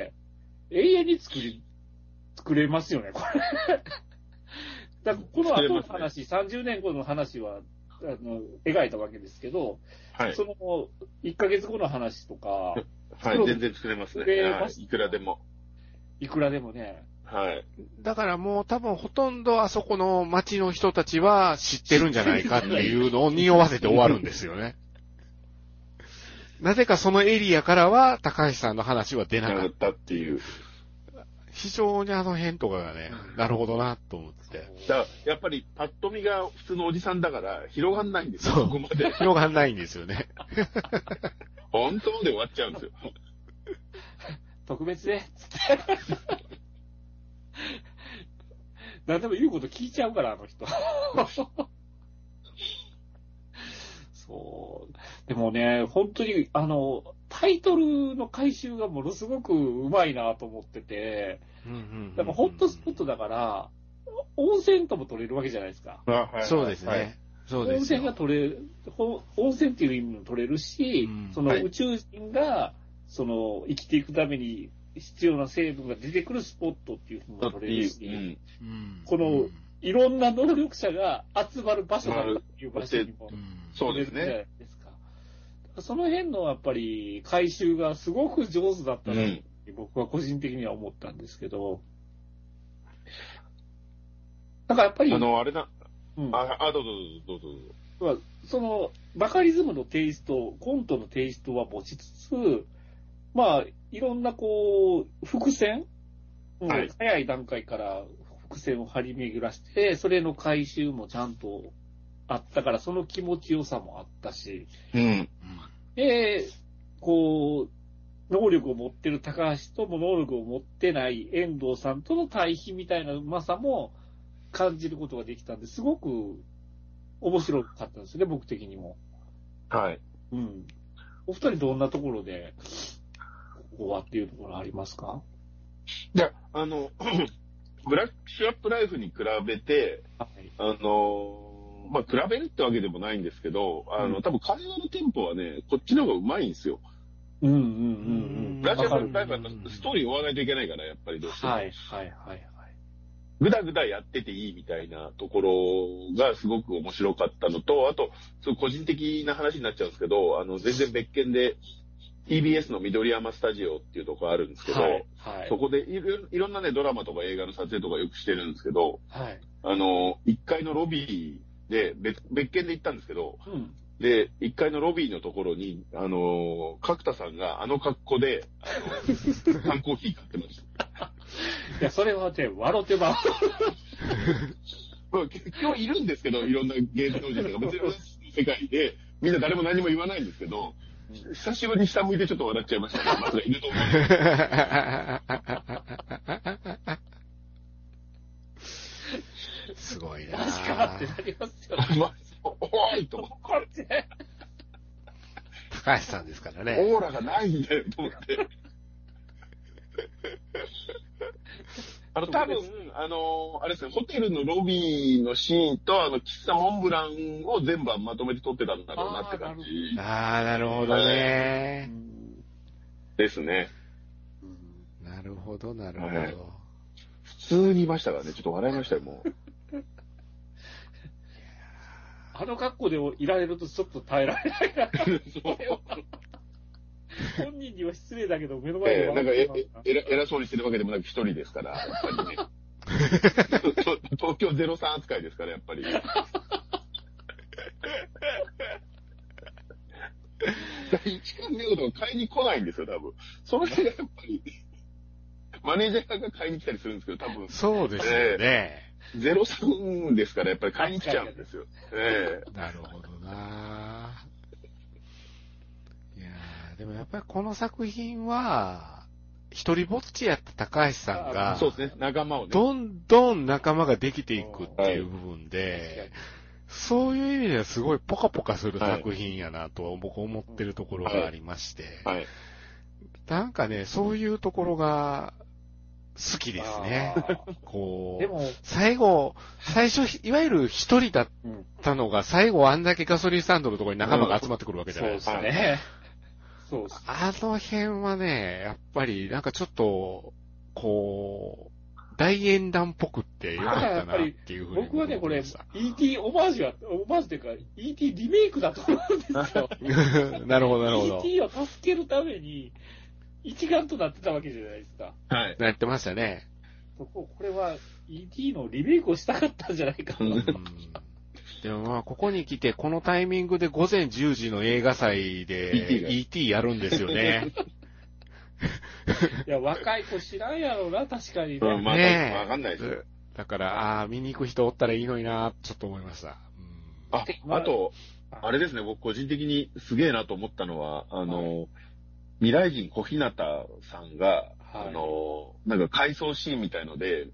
永遠に作れますよね、これ。だからこの後の話、30年後の話は、描いたわけですけど、 はい、 その、1ヶ月後の話とか、 はい、全然作れますね。いくらでも。 いくらでもね。 はい。 だからもう多分ほとんどあそこの町の人たちは知ってるんじゃないかっていうのを匂わせて終わるんですよね。なぜかそのエリアからは高橋さんの話は出なかったっていう。非常にあの辺とかがね、なるほどなと思って。 だからやっぱりパッと見が普通のおじさんだから広がんないんですよ。 そこまで。広がんないんですよね。 本当で終わっちゃうんですよ。 特別ね、つって。 何でも言うこと聞いちゃうから、あの人。そう。でもね、本当に、タイトルの回収がものすごくうまいなと思ってて、だからホットスポットだから、温泉とも取れるわけじゃないですか。 そうですね。そうです。 温泉が取れる、温泉っていう意味も取れるし、その宇宙人が、生きていくために必要な成分が出てくるスポットっていうふうにも取れるし、この、いろんな能力者が集まる場所だっていう場所にも取れるじゃないですか。その辺のやっぱり回収がすごく上手だったなって僕は個人的には思ったんですけど、なんかやっぱり、 あれだ、どうぞ。 その、バカリズムのテイスト、コントのテイストは持ちつつ、まあ、いろんな伏線、早い段階から伏線を張り巡らして、それの回収もちゃんとあったから、その気持ちよさもあったし、で、能力を持ってる高橋とも能力を持ってない遠藤さんとの対比みたいなうまさも感じることができたんで、すごく面白かったですね、僕的にも。 はい。 お二人どんなところで、ここはっていうところありますか？ いや、ブラッシュアップライフに比べて、まあ、比べるってわけでもないんですけど、多分会話のテンポはね、こっちの方がうまいんですよ。ブラッシュアップライフはストーリー追わないといけないから、やっぱりどうしても。ぐだぐだやってていいみたいなところがすごく面白かったのと、あと、個人的な話になっちゃうんですけど、全然別件で、TBS の緑山スタジオっていうところあるんですけど、そこでいろんなね、ドラマとか映画の撮影とかよくしてるんですけど、1階のロビーで、別件で行ったんですけど、で、1階のロビーのところに、角田さんが格好で、缶コーヒー買ってました。 いや、それはね、笑ってます。 今日いるんですけど、いろんな芸能人とか、別に世界で、みんな誰も何も言わないんですけど、久しぶりに下向いてちょっと笑っちゃいましたね。まさかいると思う。すごいな。 マジかってなりますよね。 おーいと思って。 高橋さんですからね。 オーラがないんだよ、と思って。多分、あれですね、ホテルのロビーのシーンと、喫茶モンブランを全部まとめて撮ってたんだろうなって感じ。 なるほどね。 ですね。 なるほど、なるほど。 普通にいましたからね、ちょっと笑いましたよ、もう。 格好でいられるとちょっと耐えられないな。本人には失礼だけど、目の前でなんか偉そうにしてるわけでもなく一人ですから、やっぱりね。東京03扱いですから、やっぱり。一貫ネオとか買いに来ないんですよ、多分。その人がやっぱり、マネージャーが買いに来たりするんですけど、多分。 そうですよね。 03ですから、やっぱり買いに来ちゃうんですよ。 なるほどな。いやでもやっぱりこの作品は、一人ぼっちやった高橋さんが、 そうですね、仲間をね。 どんどん仲間ができていくっていう部分で、そういう意味ではすごいポカポカする作品やなと僕思ってるところがありまして、なんかね、そういうところが好きですね。でも最初、いわゆる一人だったのが、最後あんだけガソリンスタンドのところに仲間が集まってくるわけじゃないですか。 そうですね。 あの辺はね、やっぱりなんかちょっと、大演談っぽくってよかったなっていうふうに僕はね、これ、E.T. オマージュというか、E.T. リメイクだと思うんですよ。 なるほど、なるほど。 E.T. を助けるために、一丸となってたわけじゃないですか。 なってましたね。 これは E.T. のリメイクをしたかったんじゃないかな。 でもまあ、ここに来て、このタイミングで午前10時の映画祭で E.T. やるんですよね。 いや、若い子知らんやろうな、確かにね。 わかんないですよ。 だから、見に行く人おったらいいのにな、ちょっと思いました。 あと、あれですね、僕個人的にすげえなと思ったのは、未来人小日向さんが、なんか回想シーンみたいので、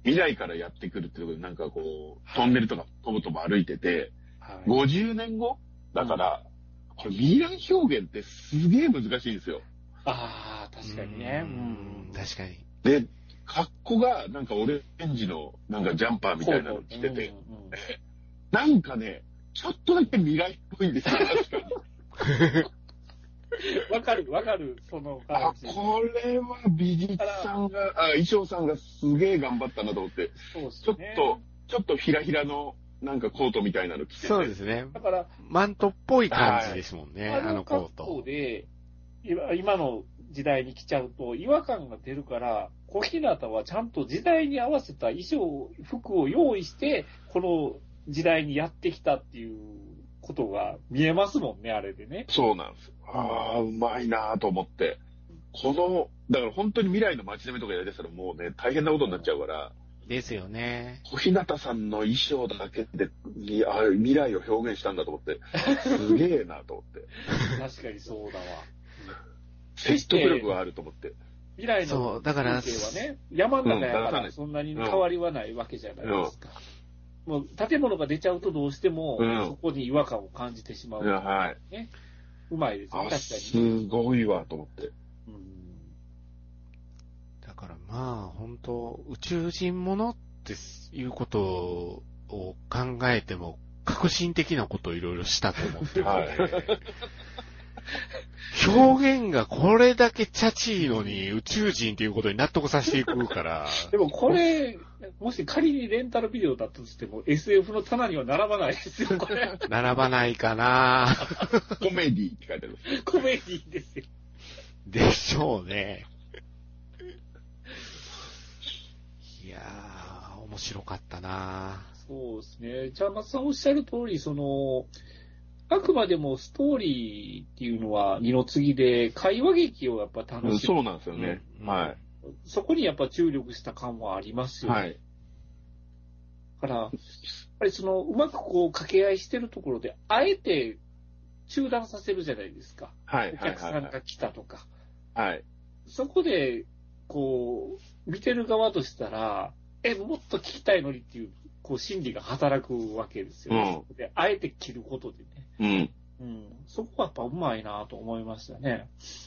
未来からやってくるっていうことで、なんかこう、トンネルとかとぼとぼ歩いてて、はい、50年後だから、これ未来表現ってすげえ難しいんですよ。 ああ、確かにね。 確かに。 で、格好がなんかオレンジのなんかジャンパーみたいなの着てて、なんかね、ちょっとだけ未来っぽいんですよ、確かに。 わかる、その感じ。 これは美術さんが、衣装さんがすげえ頑張ったなと思って、そうですね、ちょっとひらひらのなんかコートみたいなの着てて。 そうですね。だから、マントっぽい感じですもんね、あのコート。 で、今の時代に着ちゃうと違和感が出るから、小日向はちゃんと時代に合わせた服を用意して、この時代にやってきたっていうことが見えますもんね、あれでね。 そうなんですよ。うまいなと思って。だから本当に未来の街並みとかやりだしたらもうね、大変なことになっちゃうから。 ですよね。 小日向さんの衣装だけで、未来を表現したんだと思って、すげえなと思って。 確かにそうだわ。 説得力があると思って。 未来の風景はね、山の中やからそんなに変わりはないわけじゃないですか。もう建物が出ちゃうとどうしても、そこに違和感を感じてしまう、ね。はい。うまいですね、確かに。 すごいわ、と思って。 だからまあ、本当宇宙人ものっていうことを考えても、革新的なことをいろいろしたと思ってるので、はい表現がこれだけチャチいのに宇宙人っていうことに納得させていくから。 でもこれ、もし仮にレンタルビデオだとしても SF の棚には並ばないですよ、これ。 並ばないかなコメディって書いてある。 コメディですよ。 でしょうね。いやー、面白かったなそうですね。じゃあ、松さんおっしゃる通り、あくまでもストーリーっていうのは二の次で、会話劇をやっぱ楽しむ。 そうなんですよね。はい。 そこにやっぱ注力した感はありますよね。はい。だから、やっぱりうまくこう掛け合いしてるところで、あえて中断させるじゃないですか。はい。お客さんが来たとか。はい。そこで、こう、見てる側としたら、もっと聞きたいのにっていう、こう、心理が働くわけですよね。で、あえて切ることでね。そこはやっぱうまいなと思いましたね。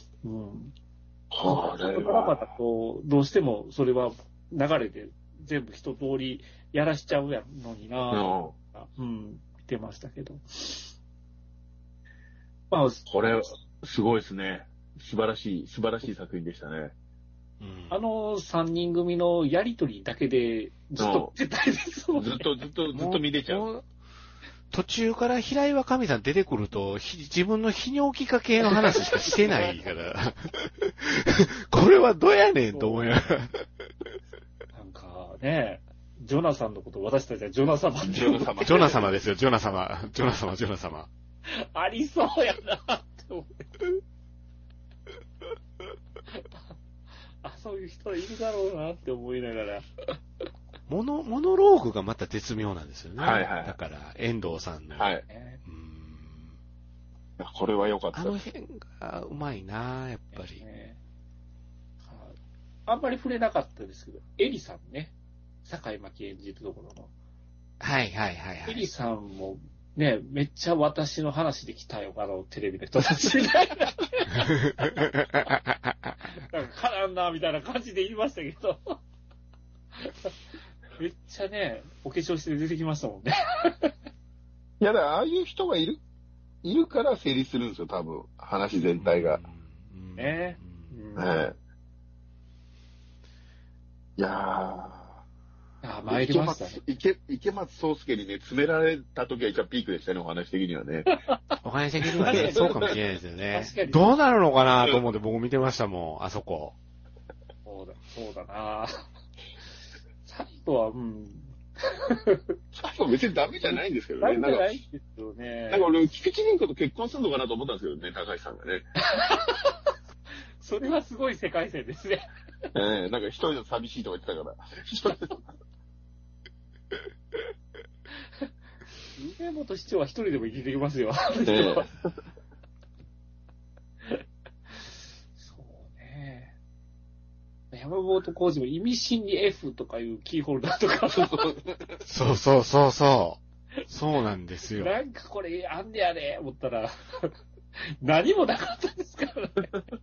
これは。バタと、どうしてもそれは流れで全部一通りやらしちゃうやのにな見てましたけど。 まあ、これ、すごいですね。素晴らしい作品でしたね。 3人組のやりとりだけでずっと見てたいですもんね。 ずっと見れちゃう。 途中から平岩神さん出てくると、自分の泌尿器科系の話しかしてないから、これはどやねんと思いながら。 なんかね、ジョナサンのこと私たちはジョナ様ってジョナ様ですよ、ジョナ様。 ありそうやなって思って。そういう人いるだろうなって思いながら。 モノローグがまた絶妙なんですよね。はいはい。だから、遠藤さんの。はい。 これは良かった。 あの辺がうまいなやっぱり。 あんまり触れなかったですけど、エリさんね。坂井真紀演じるところの。 はい。 エリさんも、ね、めっちゃ私の話で来たよ、テレビの人たちみたいな。なんか絡んだみたいな感じで言いましたけど。めっちゃね、お化粧して出てきましたもんね。 いや、だからああいう人がいるから成立するんですよ、多分。話全体が。 ね。 いや参りましたね。 池松壮亮にね、詰められた時は一番ピークでしたね、お話的にはね。 お話的にはね、そうかもしれないですよね。確かに。どうなるのかなと思って僕見てましたもん、あそこ。 そうだな最後は、 最後別にダメじゃないんですけどね。 ダメじゃないですよね。 なんか俺、菊池凛子と結婚するのかなと思ったんですけどね、高橋さんがね。 それはすごい世界線ですね。 なんか一人の寂しいとか言ってたから。 梅本市長は一人でも生きていきますよ。そうね。やっ山本浩二も意味深に F とかいうキーホルダーとか。 そうなんですよ。 なんかこれあんねやね、思ったら、何もなかったですからね。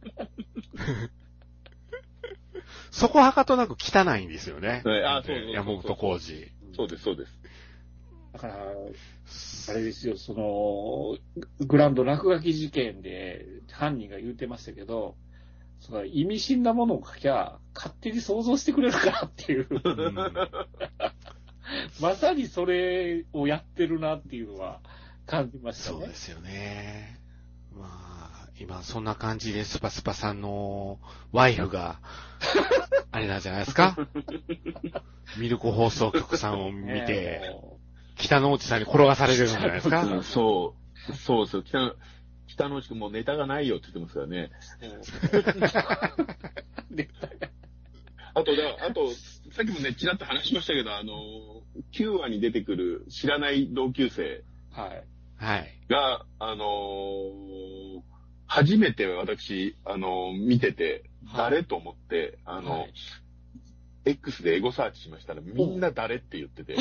そこはかとなく汚いんですよね。 そう山本浩二。 そうです。 だから、あれですよ、グランド落書き事件で犯人が言うてましたけど、意味深なものを書きゃ、勝手に想像してくれるからっていう。まさにそれをやってるなっていうのは感じましたね。 そうですよね。まあ、今そんな感じでスパスパさんのワイフが、あれなんじゃないですかミルク放送局さんを見て、北之内さんに転がされてるんじゃないですかそうですよ。北之内くんもうネタがないよって言ってますからね。あと、さっきもね、ちらっと話しましたけど、9話に出てくる知らない同級生が、初めて私、見てて、誰と思って、X でエゴサーチしましたら、みんな誰って言ってて。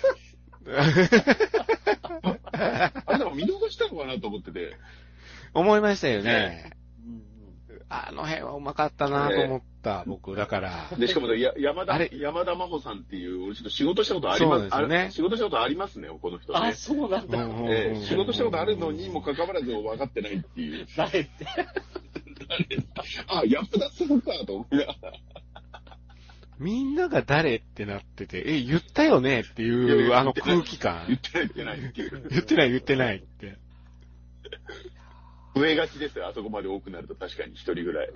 あれでも見逃したのかなと思ってて。 思いましたよね。あの辺はうまかったなと思った、僕、だから。 で、しかも山田真帆さんっていう、俺ちょっと仕事したことあります。そうですね。仕事したことありますね、この人ね。 あ、そうなんだ。 仕事したことあるのにもかかわらず分かってないっていう。 誰って。 あ、山田さんかと思いながら。 みんなが誰ってなってて、言ったよねっていう、空気感。 言ってないっていう。 言ってないって。 増えがちですよ、あそこまで多くなると確かに一人ぐらい。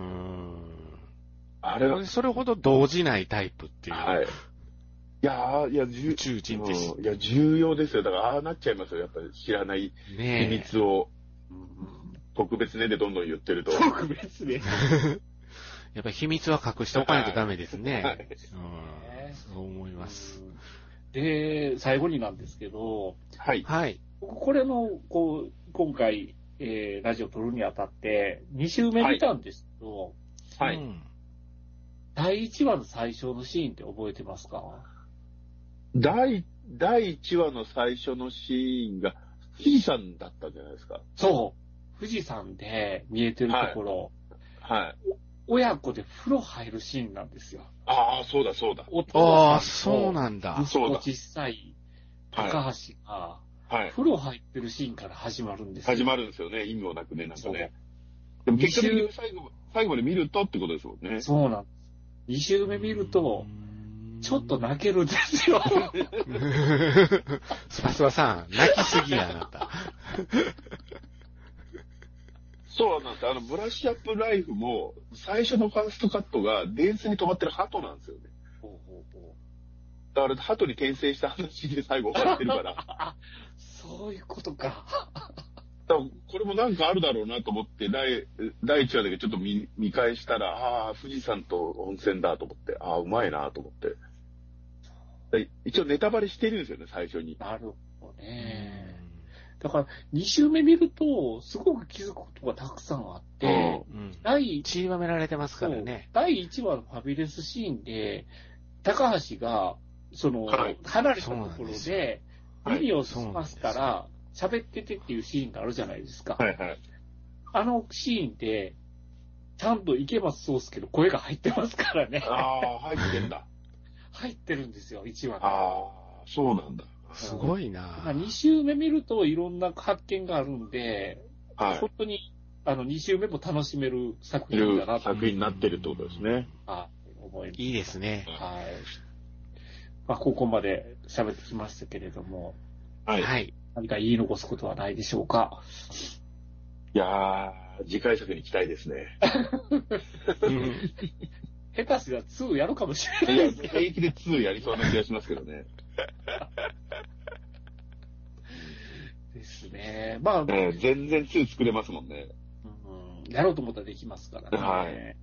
あれは。 それほど動じないタイプっていう。 はい。いや、宇宙人です。 いや、重要ですよ。だから、ああなっちゃいますよ。やっぱり知らない秘密を。特別ねでどんどん言ってると。 特別ね。 やっぱり秘密は隠しておかないとダメですね。そう思います。 で、最後になんですけど、 はい。 これの、今回、ラジオ撮るにあたって、2週目見たんですけど、第1話の最初のシーンって覚えてますか？ 第1話の最初のシーンが、富士山だったんじゃないですか？ そう。富士山で見えてるところ、親子で風呂入るシーンなんですよ。 ああ、そうだ。 そうなんだ。 息子小さい高橋が、風呂入ってるシーンから始まるんですよ。 始まるんですよね。意味もなくね、なんかね。でも結局最後まで見るとってことですもんね。 そうなんです。2週目見ると、ちょっと泣けるんですよ。 スパスパさん、泣きすぎや、あなた。 そうなんです。ブラッシュアップライフも、最初のファーストカットが電線に止まってる鳩なんですよね。だから鳩に転生した話で最後終わってるから。 そういうことか。 だからこれもなんかあるだろうなと思って、第1話だけちょっと見返したら、ああ、富士山と温泉だと思って、ああ、うまいなと思って。一応ネタバレしてるんですよね、最初に。 なるほどね。だから、2週目見ると、すごく気づくことがたくさんあって、 散りばめられてますからね。 第1話のファビュレスシーンで、高橋が、離れたところで、耳を澄ましたら、喋っててっていうシーンがあるじゃないですか。あのシーンで、ちゃんと池松壮亮の声が入ってますからね。 ああ、入ってんだ。 入ってるんですよ、1話で。 ああ、そうなんだ。 すごいな。 2週目見るといろんな発見があるんで、本当に2週目も楽しめる作品だなと。 作品になってるってことですね。 思います。 いいですね。 ここまで喋ってきましたけれども、何か言い残すことはないでしょうか？ いやー、次回作に期待ですね。 下手すりゃ2やるかもしれないですけど。 平気で2やりそうな気がしますけどね。 ですね。 全然2作れますもんね。 やろうと思ったらできますからね。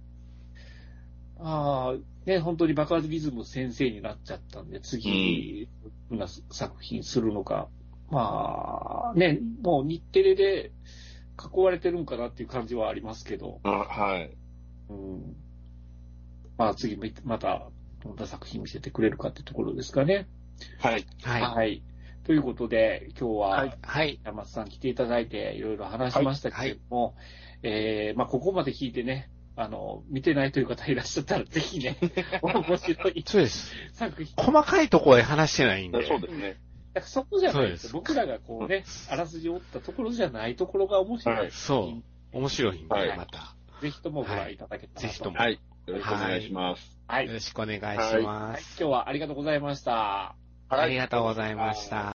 本当にバカリズム先生になっちゃったんで、次、どんな作品するのか。もう日テレで囲われてるんかなっていう感じはありますけど。 まあ次また、どんな作品見せてくれるかってところですかね。 はい。 はい。 はい。ということで、今日は、 はい。 山津さん来ていただいて、いろいろ話しましたけれども、まあここまで聞いてね、見てないという方いらっしゃったら、ぜひね、面白いそうです。 作品。 細かいところで話してないんで。 そうですね。 だからそこじゃないです。僕らがこうね、あらすじを追ったところじゃないところが面白い。 そう。面白いんで、また。 ぜひともご覧いただけたらと。 ぜひとも。 はい。よろしくお願いします。 はい。よろしくお願いします。 今日はありがとうございました。 ありがとうございました。